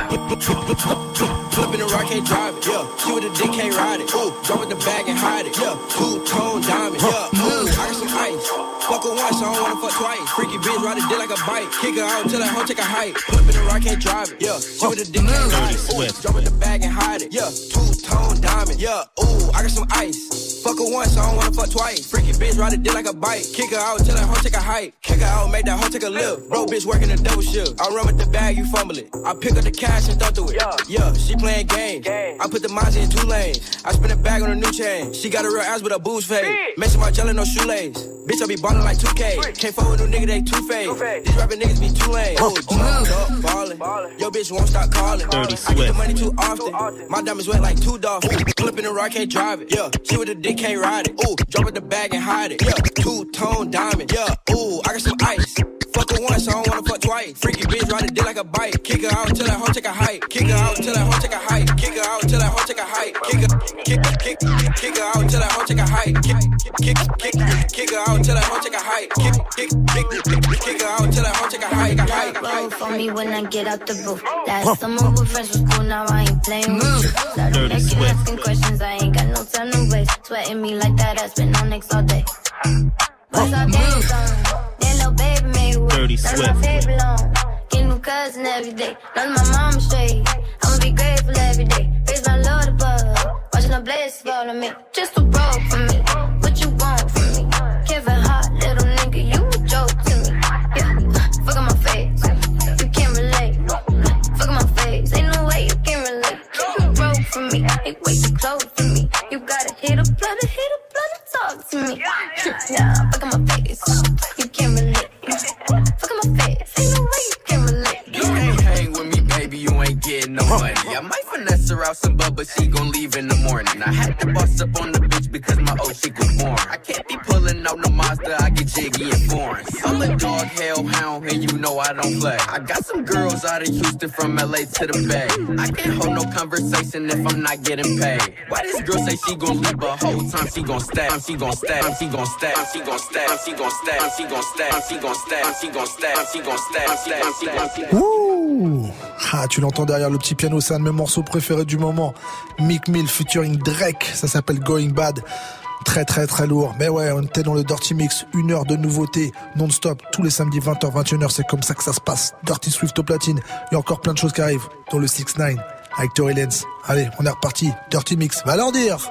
Flip in the rock, can't drive it, yeah. She with a dick, can't ride it. Ooh, drop with the bag and hide it, yeah. Two-tone diamond, yeah. Ooh, I got some ice. Fuck her once, I don't wanna fuck twice. Freaky bitch, ride a dick like a bike. Kick her out till that hoe take a hike. Flip in the rock, can't drive it, yeah. She with a dick, can't ride it. Ooh, drop with the bag and hide it, yeah. Two-tone diamond, yeah. Ooh, I got some ice. Fuck her once, I don't wanna fuck twice. Freaky bitch, ride a dick like a bike. Kick her out till that hoe take a hike. Kick her out, make that hoe take a lift. Bro, bitch working a double shift. I run with the bag, you fumble it. I pick up the cash and throw through it. Yeah, yeah, she playing games. Game. I put the Mazda in two lanes. I spin a bag on a new chain. She got a real ass with a booze fade. Messing my jelly, no shoelace. Bitch, I be ballin' like two K. Can't fuck with no nigga, they two-faced. These rapping niggas be too lame. Oh, jumped up, ballin'. Yo, bitch won't stop calling. Dirty I get the Swift. money too often. My diamonds wet like two dolphins. Flipping the rock, can't drive it. Yeah, she with a dick, can't ride it. Ooh, drop it the bag and hide it. Yeah, two-tone diamond. Yeah, ooh, I got some ice. Fuck her once, I don't wanna fuck twice. Freaky bitch, ride a dick like a bike. Kick her out till that hoe take a hike. Kick her out till that hoe take a hike. Kick her out till that hoe take a hike. Kick her, kick, kick, kick her out till that hoe take a hike. Kick, kick, kick, kick her out till that hoe take a hike. Kick, kick, kick, kick her out till that hoe take a hike. Hike, Roll for me when I get out the booth. Last summer with friends was cool, now I ain't playing with you. Started making asking questions, I ain't got no time to waste. Sweating me like that, I spend on next all day. What's all day done? That little baby made with. Dirty That's Swift. my favorite long. Get new cousin every day. Love my mama straight. I'ma be grateful every day. Raise my Lord above. Watching the blessings fall on me. Just too broke for me. What you want from me? Kevin Hart, little nigga, you a joke to me. Yeah, fuck on my face. You can't relate. Fuck on my face. Ain't no way you can relate. You broke for me. Ain't way too close to me. You gotta hit a blood, hit a blood and talk to me. Yeah, fuck on my face. You can't relate. Fuck on my face. Ain't no way you can relate. You can't hang with me, baby, you ain't getting no money. I might finesse her out some bub, but she gon' leave in the morning. I had to bust up on the bitch because my old chick was born. I can't be pulling out no monster, I get jiggy and foreign. I'm a dog, hellhound, and you know I don't play. I got some girls out of Houston from L A to the Bay. I can't hold no conversation if I'm not getting paid. Why this girl say she gon' leave, but whole time she gon' stay. She gon' stay, she gon' stay, she gon' stay, she gon' stay, she gon' stay, she gon' stay, she gon' stay, she gon' stay, she gon' stay. Ouh. Ah, tu l'entends derrière le petit piano, c'est un de mes morceaux préférés du moment. Meek Mill featuring Drake, ça s'appelle Going Bad. Très très très lourd. Mais ouais, on était dans le Dirty Mix, une heure de nouveautés non-stop, tous les samedis vingt heures, vingt et une heures, c'est comme ça que ça se passe. Dirty Swift au platine, il y a encore plein de choses qui arrivent, dont le six neuf avec Tory Lanez. Allez, on est reparti, Dirty Mix, va leur dire.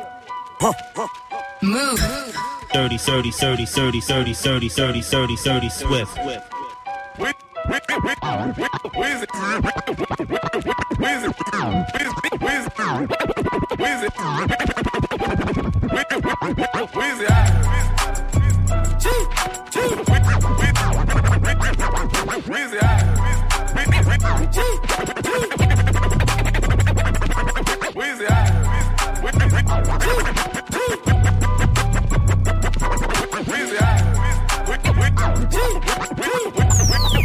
Move. Dirty, dirty, dirty, dirty, dirty, dirty, dirty, dirty, dirty, Swift.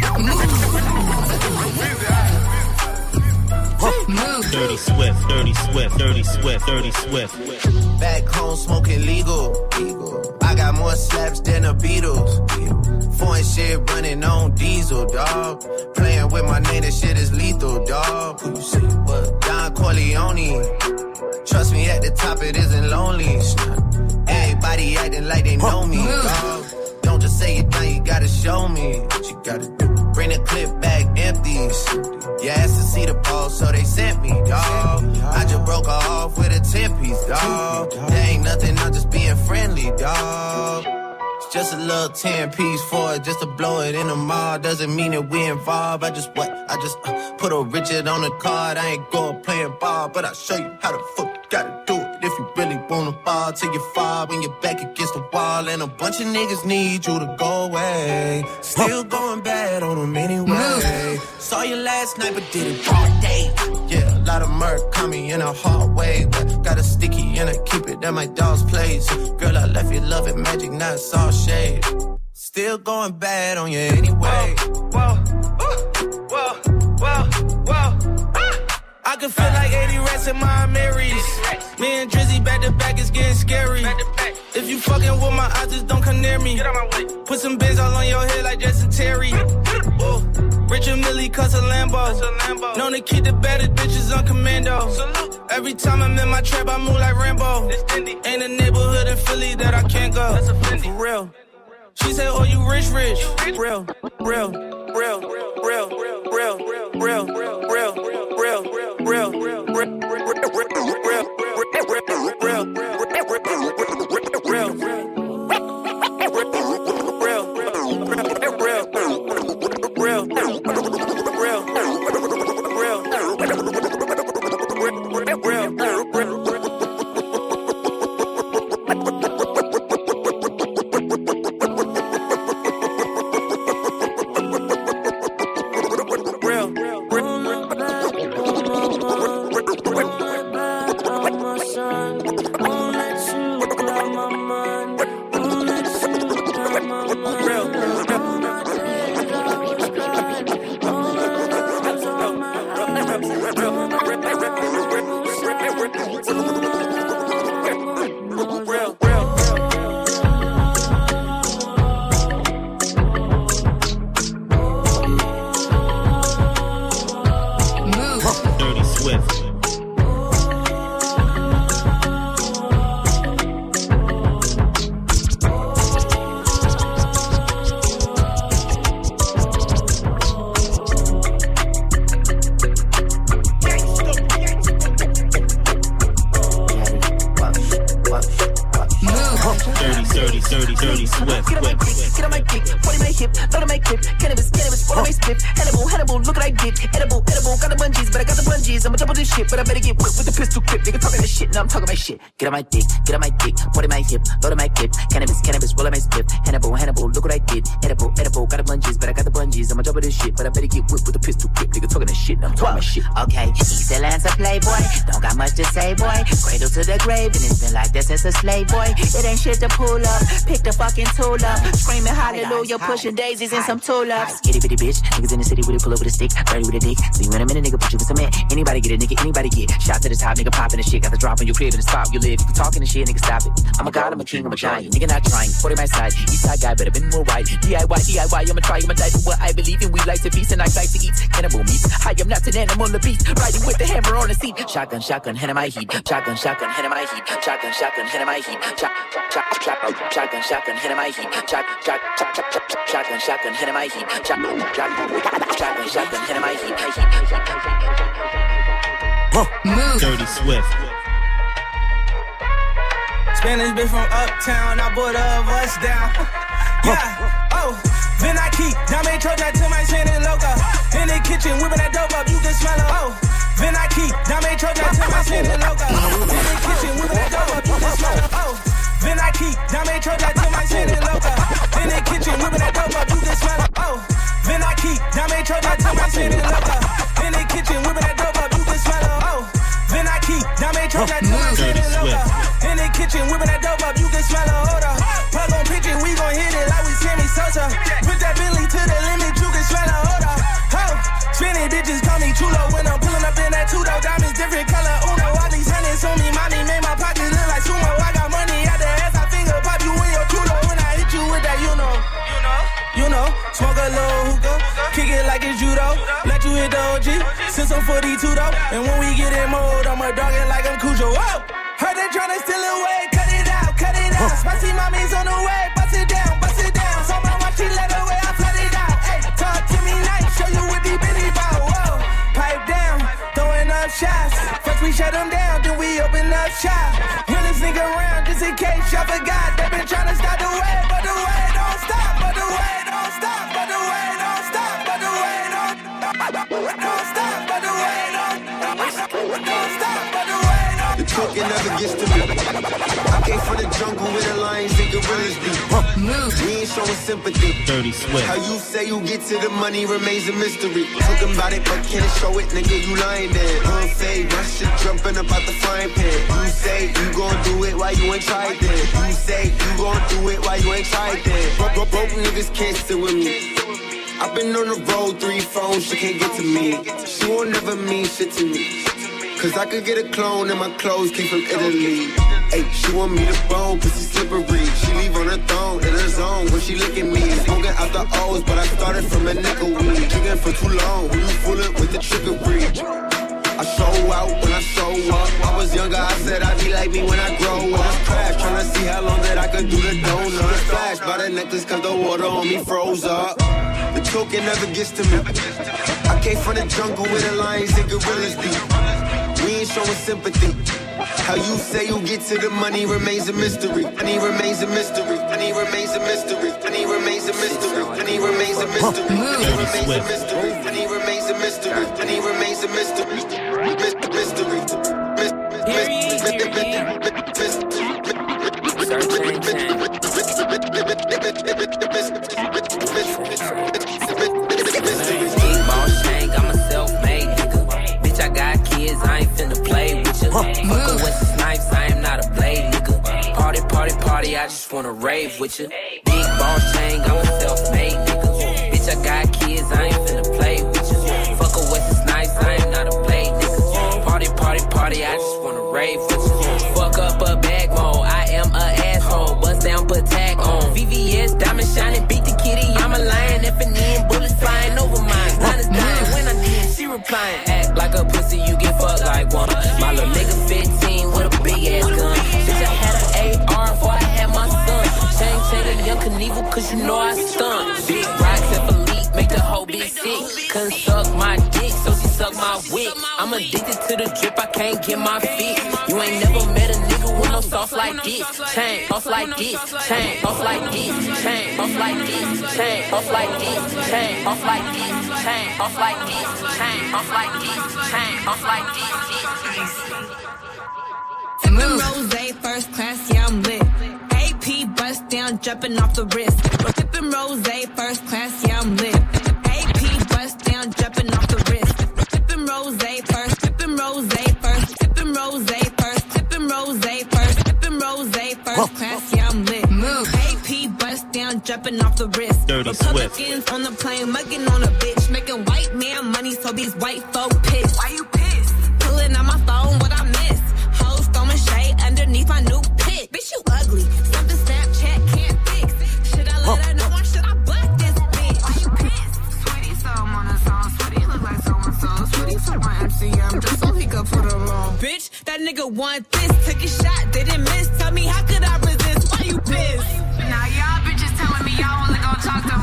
Dirty Swift, Dirty Swift. Swift, Dirty Swift, Dirty Swift. Back home smoking legal. I got more slaps than the Beatles. Foreign shit running on diesel, dog. Playing with my name, this shit is lethal, dog. Who you see? What? Don Corleone. Trust me, at the top it isn't lonely. Everybody acting like they know me, dog. Don't just say it now, you gotta show me what you gotta do. Bring the clip back empties. You asked to see the ball, so they sent me, dawg. I just broke her off with a ten-piece, dawg. There ain't nothing, I'm just being friendly, dawg. It's just a little ten-piece for it, just to blow it in the mall. Doesn't mean that we involved. I just what? I just uh, put a Richard on the card. I ain't going playing ball, but I'll show you how the fuck you gotta do it. If you really wanna fall till you fall when you're back against the wall. And a bunch of niggas need you to go away. Still going bad on them anyway. Saw you last night but did it all day. Yeah, a lot of murk caught me in a hard way. But got a sticky and I keep it at my dog's place. Girl, I left you loving magic, not it's all shade. Still going bad on you anyway. Whoa, whoa, whoa, whoa, whoa. I can feel like eighty rats in my Marys. Me and Drizzy back to back is getting scary. If you fucking with my eyes, just don't come near me. Put some bins all on your head like Justin Terry. Ooh. Richard Millie cuss a Lambo. Known to keep the baddest bitches on commando. Every time I'm in my trap, I move like Rambo. Ain't a neighborhood in Philly that I can't go. For real. She said, oh, you rich, rich. Real, real, real, real, real, real, real, real, real, real, real, Get on my dick, get on my dick, what in my hip, load of my clip, cannabis, cannabis, roll on my split, Hannibal, Hannibal, look what I did, edible, edible, got the bungees, but I got the bungees, I'm on top of this shit, but I better get whipped with a pistol grip, nigga talking that shit, I'm talking my shit. Okay, East Atlanta playboy, don't got much to say, boy, cradle to the grave, and it's been like that since a slave, boy, it ain't shit to pull up, pick the fucking tool up, screaming hallelujah, pushing daisies and some tulips. Itty bitty bitch, niggas in the city with it, pull up with a stick, dirty with a dick, see when I'm in a nigga, put you with some man, anybody get a nigga, anybody get, shot to the top, nigga popping the shit, got the drop on your crib in the spot you live, you talking the shit, nigga stop it, I'm a god, I'm a king, I'm a giant, nigga not trying, forty my side, east side guy, better been more right, D I Y, D I Y, I'ma try, I'ma die for what I believe in, we like to feast and I like to eat, cannibal meat, I am not an animal on the beat, riding with the hammer on the seat, shotgun, shotgun, head of my heat, shotgun, shotgun, head of my heat, shotgun, shotgun, head of my heat, shot, shot, shot, shotgun, shotgun, head of my heat, shot, shot, shot, shotgun, shotgun, head of my heat, shot, shotgun, shotgun, head of my heat, Move. Dirty Swift. Spanish bitch from uptown, I bought a bus down. Yeah, oh, then I keep Dame Troja to my chin and loca. In the kitchen, whipping that dope up, you can smell it. Oh, then I keep Dame Troja to my chin and loca. In the kitchen, whipping that dope up, you can smell it. Oh, then I keep Dame Troja to my chin and loca. In the kitchen, whipping that dope up, you can smell it. Oh, then I keep Dame Troja to my chin and loca. In the kitchen, whipping that dope up, you can smell it. Oh, then I keep Dame Troja to my chin and loca. In the kitchen, whipping that dope up, you can smell a odor. Plug on pitch it, we gon' hit it like we Sammy Sosa. Put that Billy to the limit, you can smell a odor. Ho, spinning bitches call me chulo when I'm pulling up in that two-door diamonds, different color Uno. All these let you hit the O G. Since I'm forty-two though, and when we get in mode, I'm a dog it like I'm Cujo. Whoa, heard they tryna steal it away, cut it out, cut it out. Spicy mommy's on the way, bust it down, bust it down. So my watch she let away, I flood it out. Hey, talk to me nice, show you what these bitches bout. Whoa, pipe down, throwing up shots. First we shut them down, then we open up shop. Hear this nigga around just in case y'all forgot. They been tryna stop the way, but the way don't stop, but the way don't stop, but the way don't stop, but the way don't don't stop, but the way don't don't stop, but the way don't. The talking never gets to me. I came from the jungle where the lions and gorillas be. Move. We ain't showing sympathy. Dirty Swift. How you say you get to the money remains a mystery. Talking about it, but can't show it, nigga. You lying there. Don't say my shit jumping about the frying pan. You say you gon' do it while you ain't tried that. You say you gon' do it while you ain't tried that. Broke, broke, broke niggas can't sit with me. I've been on the road, three phones, she can't get to me. She won't never mean shit to me. Cause I could get a clone and my clothes came from Italy. Ay, she want me to bone, pussy slippery. She leave on her throne, in her zone when she licking me. Smoking out the O's, but I started from a nickel weed. Drinking for too long, when you full it with the trickery. I show out when I show up. I was younger, I said I'd be like me when I grow up. Crash, tryna see how long that I could do the donut. Flash by the necklace cause the water on me froze up. The choking never gets to me. I came from the jungle where the lions and gorillas be. We ain't showing sympathy. How you say you get to the money remains a mystery. Money remains a mystery. Money remains a mystery. Money remains a mystery. Money remains a mystery. Money remains a mystery. Money remains a mystery. Money remains a mystery. Mystery. Big ball shank, I'm a self-made nigga. Bitch, I got kids, I ain't finna play with you. Fuckin' with the snipes, I am not a blade nigga. Party, party, party, I just wanna rave with you. Big ball shank, I'm a self-made nigga. Bitch, I got kids, I ain't finna play with you. Fuckin' with the snipes, I am not a blade nigga. Party, party, party, I just wanna rave with you. Fuck up a bag mode, I am a asshole. Bust down, put tag on. V V S, diamond shining, beat the kitty, I'm a lion. F and N, bullets flying over mine. Nine is dying, when I did, she replying. Act like a pussy, you get fucked like one. My little nigga fifteen with a big ass gun. Bitch, I had an A R before I had my son. Chain, chain, and young Knievel, cause you know I stun. Big rocks and Philippe, make the whole bitch sick. Couldn't suck my dick, so she suck my wick. I'm addicted to the drip, I can't get my feet. You ain't never met a nigga with no sauce like this. Chain, off like this, chain, off like this, chain, off like this, chain, off like this, chain, off like this, chain, off like this, chain, off like this, chain, off like this. Sippin' rose, first class, yeah, I'm lit. A P bust down, jumping off the wrist. Sippin' rose, first class, yeah, I'm lit. A P bust down, jumping off the wrist. Sippin' rose, first, sippin' rose, first, sippin' rose, first, sippin' rose, first, sippin' rose, first class, yeah, I'm lit. Move. A P bust down, jumping off the wrist. Dirty Republicans Swift. on the plane, mugging on a bitch, making white man money, so these white folk pissed. Why you pissed? Pulling out my phone, what I miss. Hoes throwing shade underneath my new pit. Bitch, you ugly. Something Snapchat can't fix. Should I let her know or should I butt this bitch? Why you pissed? Sweetie, so I'm on a song. Sweetie, look like so-and-so. Sweetie, took my M C M just so he could put her on. Bitch, that nigga want this. Took a shot, didn't miss. Tell me, how could I resist? Why you pissed? Now y'all bitches telling me y'all only gonna talk to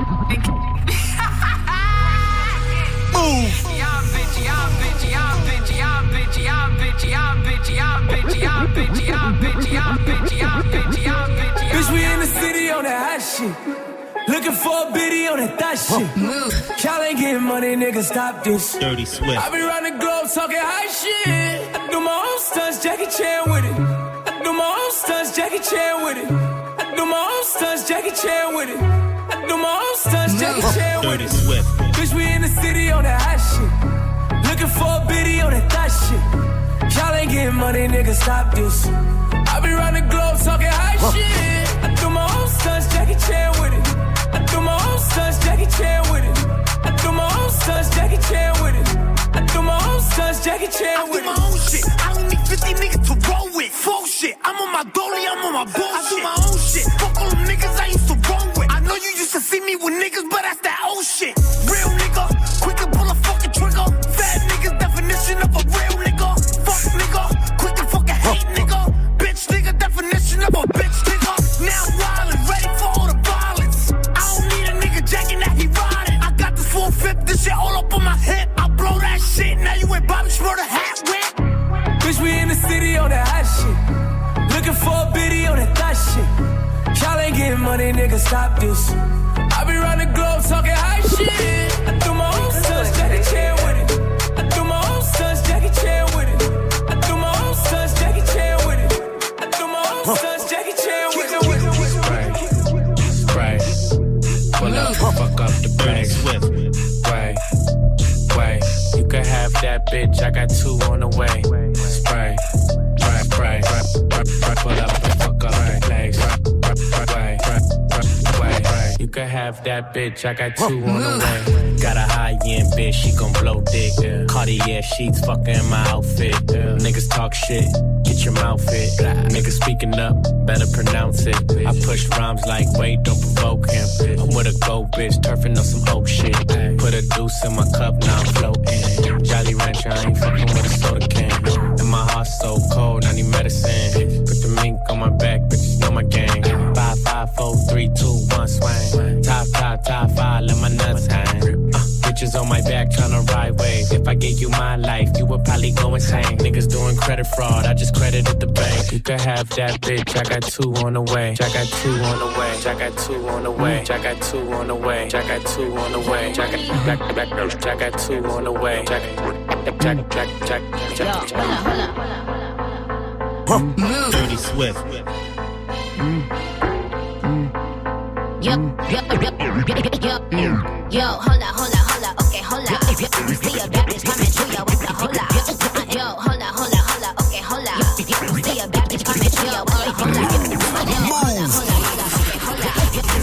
Move. Y'all bitch, y'all bitch, y'all bitch, y'all bitch, y'all bitch, y'all bitch, y'all bitch, y'all bitch, y'all bitch, y'all bitch, y'all bitch, y'all bitch. Bitch, we in the city on that hot shit. Looking for a biddy on that thot shit. Move. Y'all ain't getting money, nigga, stop this. Dirty Swift. I be round the globe talking high shit. I do my own stunts, Jackie Chan with it. I do my own stunts, Jackie Chan with it. I do my own stunts, Jackie Chan with it. I do my own stunts, Jackie Chan with Dirty it. Swift. Bitch, we in the city on that hot shit. Looking for a biddy on that thot shit. Y'all ain't getting money, nigga, stop this. I be round the globe talking high shit. I do my own stunts, Jackie Chan with it. I do my own stunts, Jackie Chan with it. I do my own stunts, Jackie Chan with it. I do my own stunts, Jackie Chan with it. I do my own shit. I don't need fifty niggas to roll with. Full shit. I'm on my dolly, I'm on my bullshit. I do my own shit. Fuck all them niggas I used to roll with. I know you used to see me with niggas, but that's that old shit. Real nigga, quick to pull a money, nigga, stop this. I be round the globe talking high shit. I threw my own son's Jackie Chan with it. I threw my own son's Jackie Chan with it. I threw my own son's Jackie Chan with it. I threw my own son's Jackie Chan with it. Spray, spray, pull up, fuck up the bags. Way, way, you can have that bitch. I got two on the way. Spray, spray, spray, pull up, fuck up the bags. You can have that bitch, I got two on the way. Got a high-end bitch, she gon' blow dick. Yeah. Cartier sheets, fucking my outfit. Yeah. Niggas talk shit, get your mouth fit. Niggas speaking up, better pronounce it. I push rhymes like, wait, don't provoke him. I'm with a gold bitch, turfing on some oak shit. Put a deuce in my cup, now I'm floating. Jolly Rancher, I ain't fucking with a soda can. And my heart's so cold, I need medicine. Put the mink on my back, bitches know my gang. Five, five, four, three, two, one, swing. Top, top, top five, let my nuts hang. Uh, bitches on my back tryna ride wave. If I gave you my life, you would probably go insane. Niggas doing credit fraud, I just credited the bank. You can have that bitch, I got two on the way. I got two on the way. I got two on the way. I got two on the way. I got two on the way. I got back to back. I got two on the way. Jack, jack, jack, jack, jack, jack. Move. Dirty Swift. Yo, yo, yo, yo, yo, yo, hold up, hold up, hold up, okay, hold up. See a bad bitch coming through, yo, what's the hold up? Yo, hold up, hold up, hold up, okay, hold up. See a bad bitch coming through, yo, okay, hold up. Hold up, hold up, hold up, okay, hold up.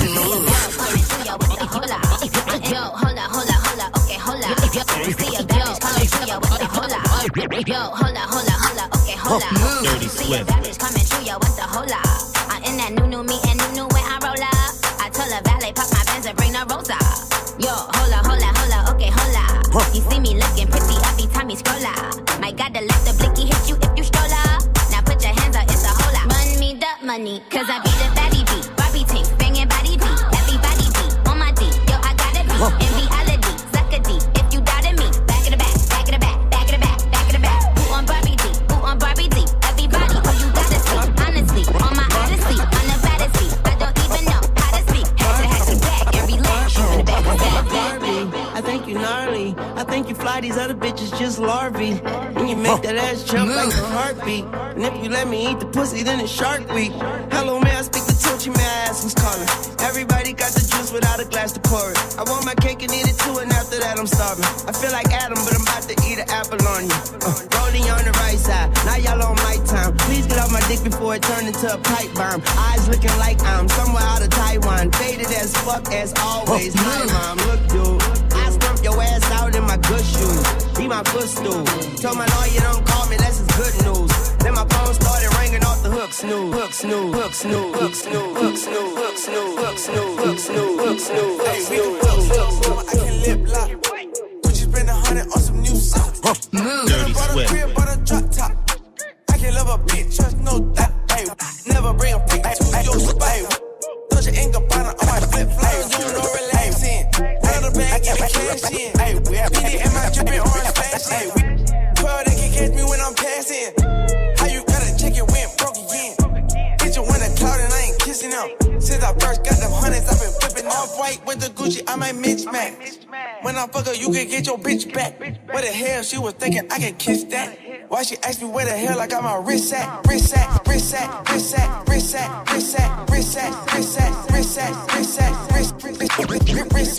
Yo, hold up, hold up, hold up, okay, hold up. See a bad bitch coming through, yo, what's the hold up? Yo, hold up, hold up, hold up, okay, hold up. Dirty See a Swift. bad bitch coming through, yo, what's the hold up? I'm in that new, new me and new, new when I roll up. I told the valet, pop my Benz and bring the Rosa. Yo, hola, hola, hola, okay, hola. You see me looking pretty every time you scroll up. My God, to let the blicky hit you if you stroll up. Now put your hands up, it's a hola. Run me the money, cause I be the baddie beat. Barbie ting, banging body beat. Everybody beat, on my D. Yo, I gotta be in reality, suck a D. If you doubted me, back of the back, back of the back, back of the back, back of the back. Who on Barbie D? Who on Barbie D? Everybody, who you gotta see? Honestly, on my odyssey, on the fantasy. I don't even know how to speak. Had to have you back and relax. In the back of that, Barbie, I think you gnarly. I think you fly these other bitches just larvae. And you make that ass jump like a heartbeat. And if you let me eat the pussy, then it's Shark Week. Hello, may I speak to Tochi? May I ask who's calling? Everybody got the juice without a glass to pour it. I want my cake and eat it too, and after that I'm starving. I feel like Adam, but I'm about to eat an apple on you. Uh, rolling on the right side, now y'all on my time. Please get off my dick before it turn into a pipe bomb. Eyes looking like I'm somewhere out of Taiwan. Faded as fuck as always. Hi mom, look dude, I stump your ass out in my good shoes. Be my footstool. Told my lawyer don't call me, that's his good news. Then my phone started ringing off the hook snooze. Hook snooze, hook snooze, hook snooze, hook snooze, hook snooze, hook snooze, hook snooze, hook snooze. Hey, we can fuck, fuck, fuck, I can lip lock. We just spend a hundred on some new socks. Move. Dirty Bought a Swift. crib, bought a drop top. I can love a bitch, just know that. Hey, never bring a pic to your spot. Touch your ink up on my flip flops. You know relaxing. Out of the bag, get my cash in. Hey, we have it in my dripping orange fashion. Hey, we twelve, they can catch me when I'm passing. How you gotta check it when broke again? Bitch, you win a cloud and I ain't kissing them. Since I first got them hundreds, I've been flipping off white with the Gucci. I might mismatch. When I fuck her, you can get your bitch back. Where the hell she was thinking I could kiss that? Why she asked me where the hell I got my wrist at? Wrist at, wrist at, wrist at, wrist at, wrist at, wrist at, wrist at, wrist at, wrist at, wrist, wrist, wrist, wrist,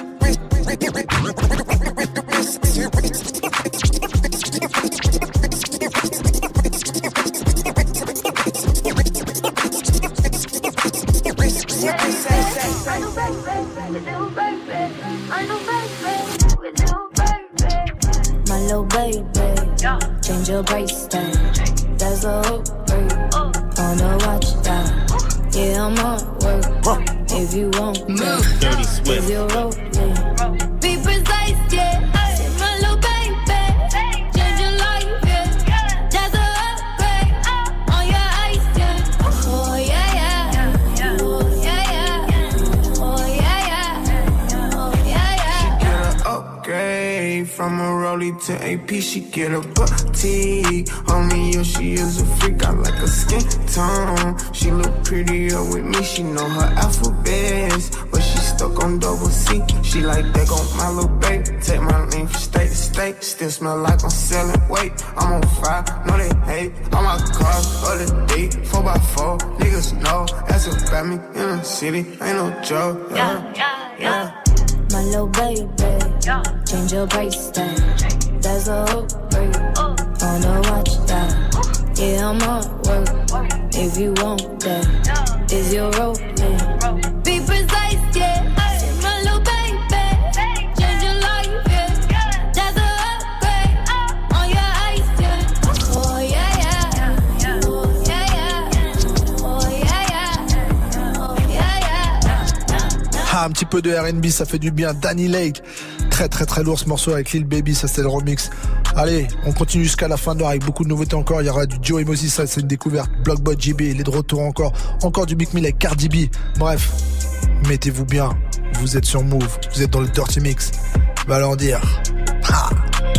my little baby, change your bracelet. There's a hook on the watch down. Yeah, I'm on work. If you want Move. Dirty Swift. if you're rolling, be precise, yeah. My little baby, change your life, yeah. There's a upgrade on your ice, yeah. Oh yeah, yeah. Oh yeah, yeah. Oh yeah, yeah. Oh yeah, yeah. Get an upgrade from a Rollie to A P. She get a boutique. Homie, yo, she is a freak. I like a skin tone. She She look prettier with me, she know her alphabets, but she stuck on double C. She like that on my little baby. Take my name from state to state. Still smell like I'm selling weight. I'm on fire, no they hate. All my cars, other day, four by four. Niggas know that's about me in the city. Ain't no joke. Yeah, yeah, yeah. My little baby, change your price tag. That's a hook break. On the watch that. Yeah, I'm on work. If you want that, is your role, yeah. Be precise, yeah. My little baby, change your life, yeah. That's a upgrade on your ice, yeah. Oh yeah, yeah. Oh yeah, yeah. Oh yeah, yeah. Oh yeah, yeah. Ah, un petit peu de R and B, ça fait du bien. Danny Lake, très très très lourd ce morceau avec Lil Baby, ça c'est le remix. Allez, on continue jusqu'à la fin de l'heure avec beaucoup de nouveautés encore. Il y aura du Joe Emosi, ça c'est une découverte. Blockbot J B, il est de retour encore. Encore du Meek Mill avec Cardi B. Bref, mettez-vous bien. Vous êtes sur Move, vous êtes dans le Dirty Mix. Va leur dire. Ha!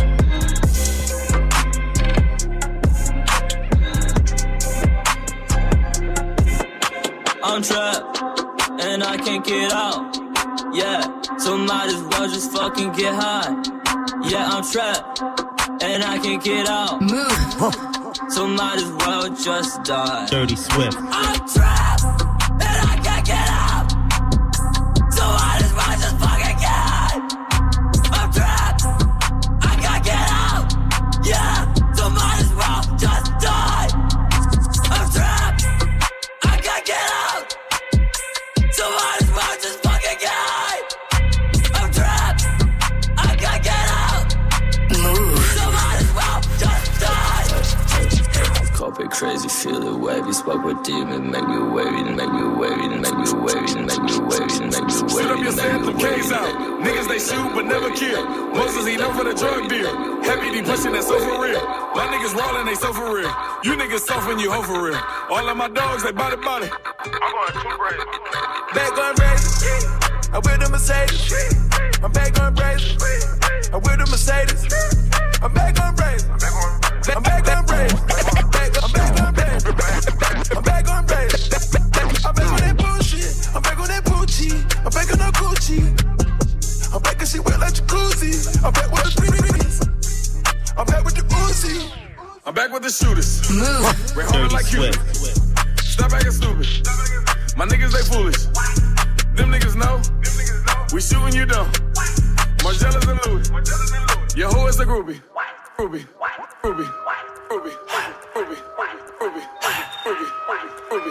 I'm trapped and I can't get out. Yeah, so might as well just fucking get high. Yeah, I'm trapped and I can't get out. Move. So might as well just die. Dirty Swift. I'm trapped and I can't get out. So might as well just fucking get high. I'm trapped, I can't get out. Yeah, so might as well just die. I'm trapped, I can't get out. So might as well just fucking get high. I'm trapped, I can't get out. Move. So might as well just die. Carpet crazy, feel it wavy. Spoke with demon, make me wavy, make me wavy, make me wavy, make me wavy, make me wavy. Sit up your sample case out. Niggas they shoot but never kill. Moses he known for the drug deal. Heavy D pushing that so for real. My niggas rolling they so for real. You niggas soft when you hoe for real. All of my dogs they body body. I'm going too crazy. Back going crazy. I'm with the Mercedes. I'm back going crazy. I'm with the Mercedes. I'm back going crazy. I'm back going crazy. I'm back going crazy. I'm back on crazy. I'm back on that bullshit. I'm back on that Gucci. I'm back on that Gucci. I'm back and she wet like jacuzzi. I'm back with the streets. I'm back with the Uzi. I'm back with the shooters. Move. We're holding like Cupid. Stop acting stupid. My niggas they foolish. Them niggas know. We shooting you down. Margellas and Louis. Your hoe is a groupie. Ruby. Ruby. Ruby. Ruby. Ruby. Ruby. Ruby.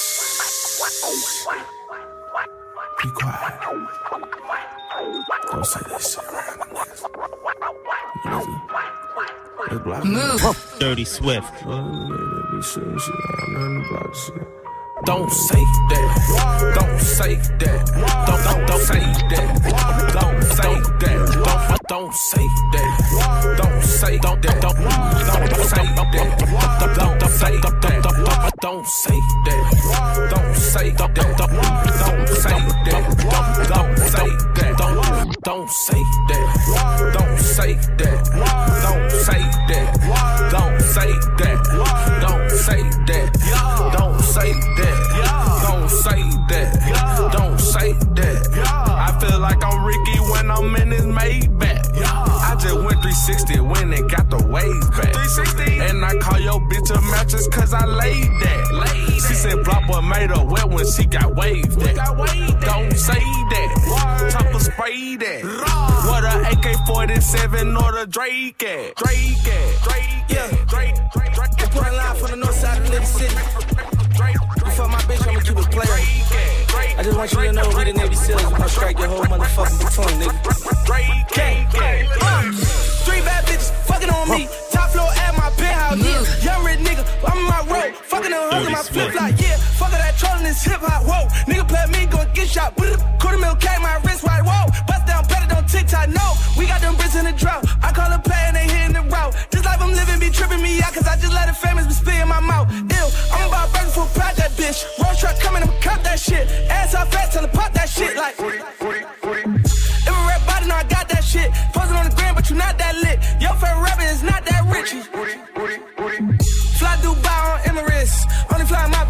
Be quiet. Don't say that shit around the niggas. Move. Dirty Swift. Don't say that. Don't say that. Don't don't don't say that. Don't say that. Don't don't say that. Don't say don't don't don't don't say that. Don't don't say that. Don't say that. Don't say don't don't don't say that. Don't don't say that. Don't don't say that. Don't say that. Don't say that. Don't say that. Don't say that. Don't say that. Don't say that. Don't say that. I feel like I'm Ricky when I'm in this Maybach. I just went three sixty when it got the waves back. three sixty And I call your bitch a mattress cause I laid that. She said Block Boy made her wet when she got waved that. Don't say that. Chopper spray that. What a A K forty-seven or the Drake at. Drake at. Drake yeah. Drake. Drake. Drake. Just put a line from the north side of the city. Before my bitch, I'ma keep it playing. I just want you to know we the Navy SEALs. We gon' strike your whole motherfucking platoon, nigga. Gang, gang. Uh, three bad bitches fucking on me. Top floor at my penthouse, yeah. Young rich nigga, I'm in my road. Fucking them hoes in my flip flop, yeah. Fuck all that trolling this hip hop, whoa. Nigga play me, gon' get shot. Quarter mil K, my wrist right, whoa. Bust down, pat it on TikTok, no. We got them bricks in the drought. I call a play and they hitting the route. This life I'm living be tripping me out, cause I just let the famous be spit in my mouth. Ew, I'm about burning for proud that bitch. Road truck coming, I'ma cut that shit. Ass off fast, tell her pop that shit like. If a rap body, know I got that shit. Posing on the gram, but you not that lit. Your favorite rapper is not that rich. Fly Dubai on Emirates. Only fly my day with the shit.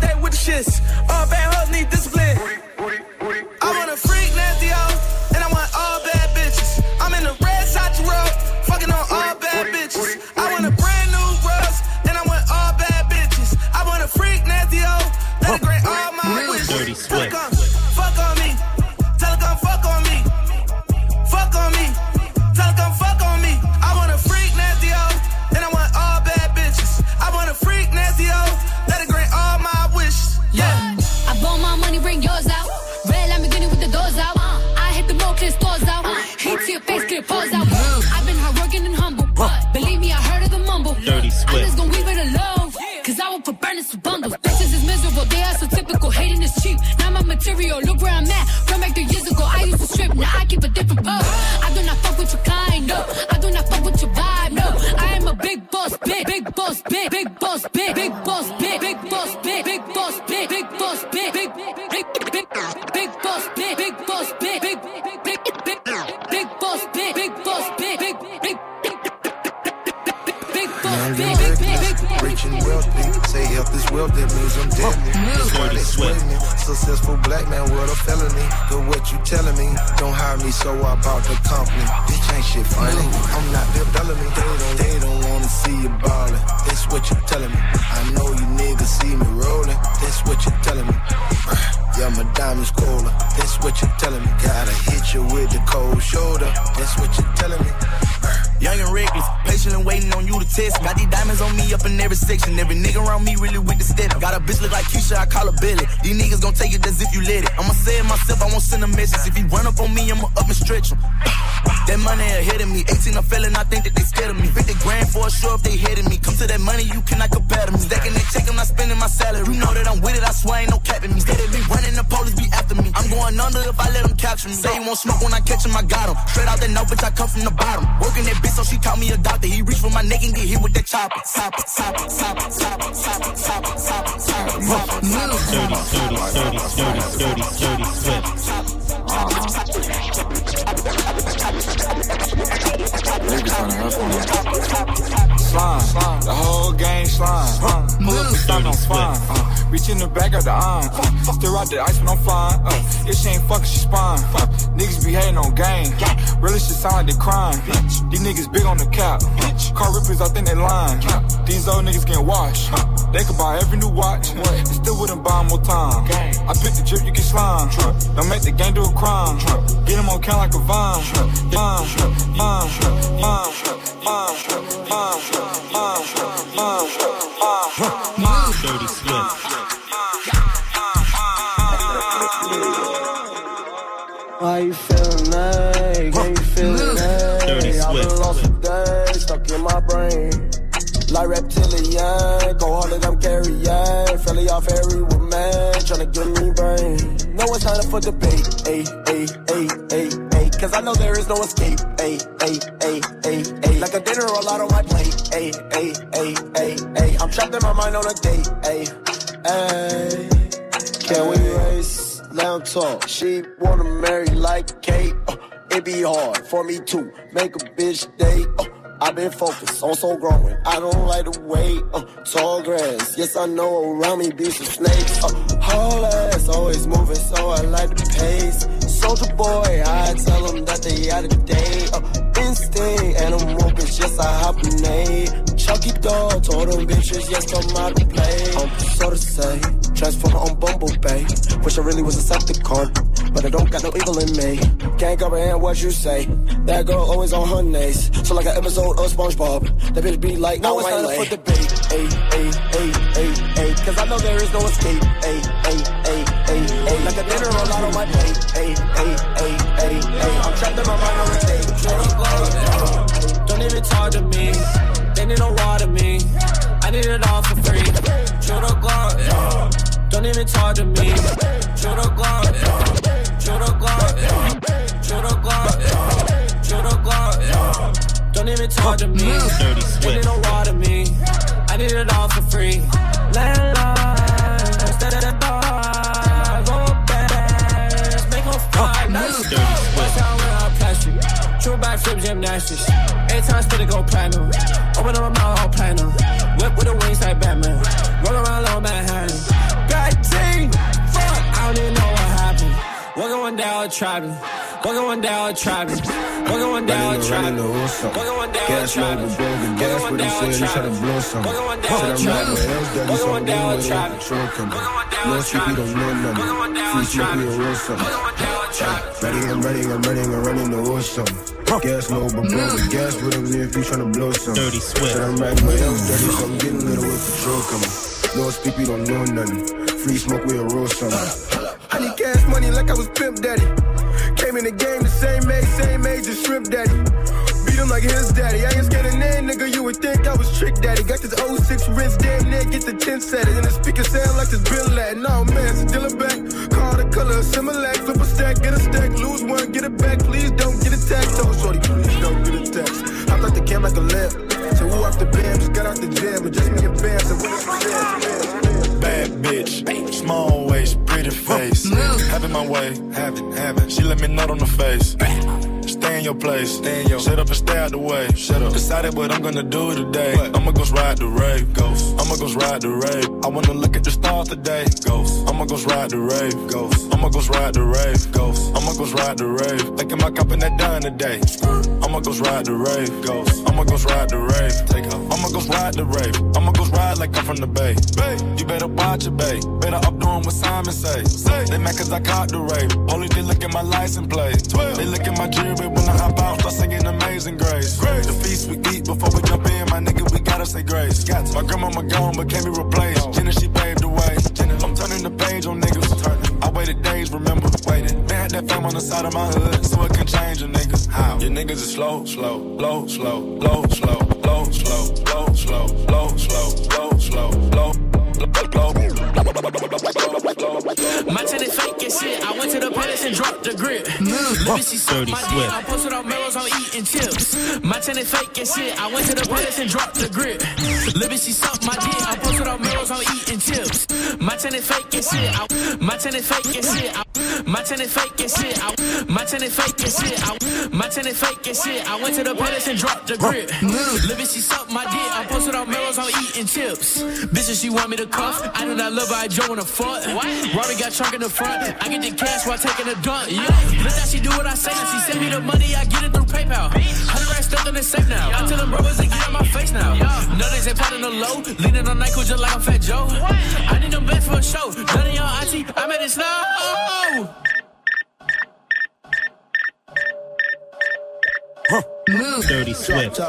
bitches. All bad hoes need discipline. I want a freak nasty hoe, and I want all bad bitches. I'm in the red Sachi road, fucking on all bad bitches. I want a brand new Russ, and I want all bad bitches. I want a freak nasty hoe, let it grant all my wishes. Fuck on, fuck on me, tell her come fuck on me, fuck on me, tell her come fuck on me. I want a freak nasty hoe, and I want all bad bitches. I want a freak nasty hoe, let it grant all my wishes. Yeah. I bought my money, bring yours out. Red Lamborghini with the doors out. I hit the mall, clear stores out. Hate to your face, clear pause out. I've been hardworking and humble. Believe me, I heard of the mumble. Dirty Swift. I'm just gon' leave it alone. Cause I will put burners to bundles. Bitches is miserable, they are so typical. Hating is cheap. Now my material, look where I'm at. From back three years ago, I used to strip. Now I keep a different pose. I do not fuck with your kind, no. I do not fuck with your vibe, no. I am a big boss, big, big boss, big, big boss, big, big boss, big, big boss, big, big boss, big, big boss, big, big, big, big, big boss, big, big boss, big, big, big, big, big boss, big, big boss, big, big, big. Rich and wealthy, say health is wealth, that means I'm deadly. That's why they sweat me. Successful black man with a felony. But what you telling me? Don't hire me, so I bought the company. Bitch ain't shit funny. I'm not Bill Bellamy. They don't, they don't wanna see you ballin'. That's what you telling me. I know you niggas see me rollin'. That's what you telling me. Yeah, my diamonds colder. That's what you telling me. Gotta hit you with the cold shoulder. That's what you telling me. Young and reckless, patient and waiting on you to test. Got these diamonds on me up in every section. Every nigga around me really with the step. Got a bitch look like Keisha, I call her Billy. These niggas gon' take it as if you let it. I'ma say it myself, I won't send a message. If he run up on me, I'ma up and stretch him. That money ahead of me. eighteen a felon, I think that they scared of me. fifty grand for a show if they headed me. Come to that money, you cannot compare to me. Stacking that check, I'm not spending my salary. You know that I'm with it, I swear ain't no capping me. Steady be running, the police be after me. I'm going under if I let them capture me. Say he won't smoke when I catch him, I got him. Straight out that no, bitch, I come from the bottom. Working that bitch, so she call me a doctor. He reach for my neck and get hit with that chopper. Chopper, chopper, chopper, chopper, chopper, chopper, chopper, chopper. Dirty, dirty, dirty, dirty, dirty, dirty, Swift. Niggas tryna have fun. Slime, the whole game slime. Pull up the stop, I'm fine. Uh, reach in the back of the arm. Uh, still out the ice when I'm flying. Uh, if she ain't fucking, she spine. Uh, niggas be hating on game. Really shit sound like they crying. These niggas big on the cap. Car rippers, I think they lying. These old niggas getting washed. They could buy every new watch. They still wouldn't buy more time. I pick the drip, you get slime. Don't make the gang do a crime. Get them on count like a vine. Vine, vine, vine, vine, vine, vine, vine. Dirty Swift. How you feeling, man? Can you feel it, man? Dirty Swift. I've been lost for days, stuck in my brain. Like reptilian, go harder than I'm carrying. Fairly off every man, tryna give me brain. No one's time for debate, ayy, ayy, ayy, ayy, ayy. Cause I know there is no escape, ayy, ayy, ayy, ayy, ayy. Like a dinner a lot on my plate, ayy, ayy, ayy, ayy, ayy. I'm trapped in my mind on a date, ayy, ayy. Can we race? Now talk. She wanna marry like Kate. Uh, it be hard for me to make a bitch date. Uh, I've been focused on so growing. I don't like the wait. Uh, tall grass. Yes, I know around me be some snakes. Uh, whole ass always moving, so I like the pace. Soldier boy, I tell them that they out of date. Uh, instinct, animal bitch, yes, I hop a nade. Chucky dog told them bitches, yes, come out to play. I'm so to say, transformer on Bumble Bay. Wish I really was a Decepticon, but I don't got no evil in me. Can't comprehend what you say. That girl always on her knees. So like an episode of SpongeBob, that bitch be like, no, it's time for debate. Ayy, ayy, ayy, ayy, ayy. Cause I know there is no escape. Ayy, ayy, ayy, ayy, ayy. Like a dinner a lot on my plate. Ayy, ayy, ayy, ayy, ayy. I'm trapped in my mind on a date. Don't even talk to me. They need no water me. I need it all for free. Shoot the glow, yeah. Don't even talk to me. Shoot the glow, yeah. Shoot the glow, yeah. Shoot the glow, yeah. Shoot the glow, yeah. Don't even talk to me. They need no water me. I need it all for free. Landline, instead of the bar. Go back, make them fly. West town without plastic. True backflip gymnastics. Eight times spit it go platinum. Open up my mouth all platinum. Whip with the wings like Batman. Roll around on Manhattan. God damn. down, trapping. Walking one down, trapping. Walking one down, trapping. Walking one down, trapping. Walking one down, trapping. Walking one down, trapping. Walking one down, trapping. No sleepy, don't know nothing. Free smoke, we a roll something. Ready, I'm ready, I'm ready, I'm ready to roll something. Gas low, but broken. Gas with him if you tryna blow something. Dirty Swift. Said I'm riding my L's dirty, so I'm getting little with control coming. No sleepy, don't know nothing. Free smoke, we a roll something. I need cash money like I was Pimp Daddy. Came in the game the same age, same age as Shrimp Daddy. Beat him like his daddy. I ain't scared of name, nigga. You would think I was Trick Daddy. Got this oh six wrist, damn near get the ten setters. And the speaker sound like this Bill Latin. No man, still a back. Call the color, Similac, flip a stack, get a stack, lose one, get it back. Please don't get attacked. Oh, shorty, please don't get attacked. Hop like the cam like a lamp. So who off the bam, just got out the jam. But just me and Bam, so what is the Bad bitch, small waist, pretty face. Having my way, having, having. She let me nut on the face. Stay in your place, stay in your. Shut up and stay out the way. Shut up. Decided what I'm gonna do today. What? I'ma go ride the rave, ghost. I'ma go ride the rave. I wanna look at the stars today, ghost. I'ma go ride the rave, ghost. I'ma go ride the rave, ghost. I'ma go ride the rave. Thinking my cup and that done today. I'ma go ride the rave, ghost. I'ma go ride the rave. Take off. I'ma go ride the rave. I'ma go ride like I'm from the bay. Bay. You better watch it, babe. Better up doing what Simon say. say. They mad cause I caught the rave. Only they look at my license plate. twelve. They look at my jewelry when I hop out. Start singing Amazing Grace. Grace. The feast we eat before we jump in, my nigga, we gotta say grace. Got my grandmama gone, but can't be replaced. Jenna, she paved the way. Jenna, I'm turning the page on niggas. I waited days, remember, waited. They had that fame on the side of my hood, so it can change a nigga. How? Your niggas is slow, slow, low, slow, low, slow, low, slow, low, slow, low, slow, low, slow, low. My tenant fake and shit. I went to the palace and dropped the grip. Let me see some my dick. I posted on mellows, I'm eating chips. My tenant fake and shit. I went to the palace and dropped the grip. Let me see some my dick. I posted on mellows, I'm eating chips. My tenant fake and shit. I, my tenant fake and shit. I, my tenant fake and shit. I, my tenant fake and shit. I, my tenant fake and shit. I went to the palace and dropped the grip. Let me see some my dick. I posted on mellows, I'm eating chips. Bitches, she want me to cuff. I do not love her, I Joe in the front. Robbie got trunk in the front. I get the cash while taking a dump. Yeah, let that she do what I say. She send me the money, I get it through PayPal. Hundred racks stuck in the safe now. I tell them brothers to get out my face now. None ain't plotting the low, leaning on Nyquil just like I'm Fat Joe. I need them back for a show. None of y'all auntie, I made it snow. Move. Dirty Swift.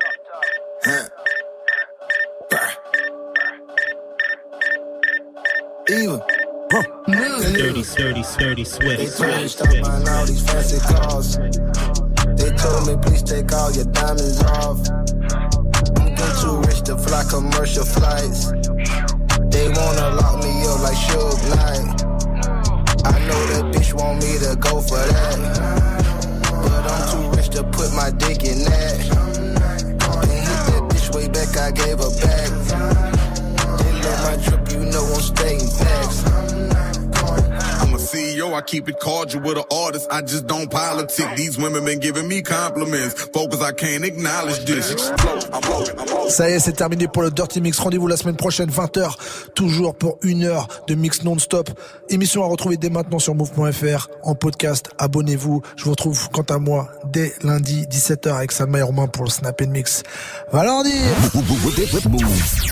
Even. Move. Dirty, dirty, dirty, Swift. They told me stop buying all these fancy cars. They told me please take all your diamonds off. I'm getting too rich to fly commercial flights. They wanna lock me up like Suge Knight. I know that bitch want me to go for that, but I'm too rich to put my dick in that. Then hit that bitch way back, I gave her back. They love my trip, you know I'm staying facts. I'm a C E O, I keep it cordial with an artist. I just don't politic. These women been giving me compliments. Focus, I can't acknowledge this. Ça y est, c'est terminé pour le Dirty Mix. Rendez-vous la semaine prochaine, vingt heures, toujours pour une heure de mix non-stop. Émission à retrouver dès maintenant sur move point f r, en podcast. Abonnez-vous. Je vous retrouve, quant à moi, dès lundi, dix-sept heures, avec Salma et Romain pour le Snap and Mix. Valordi!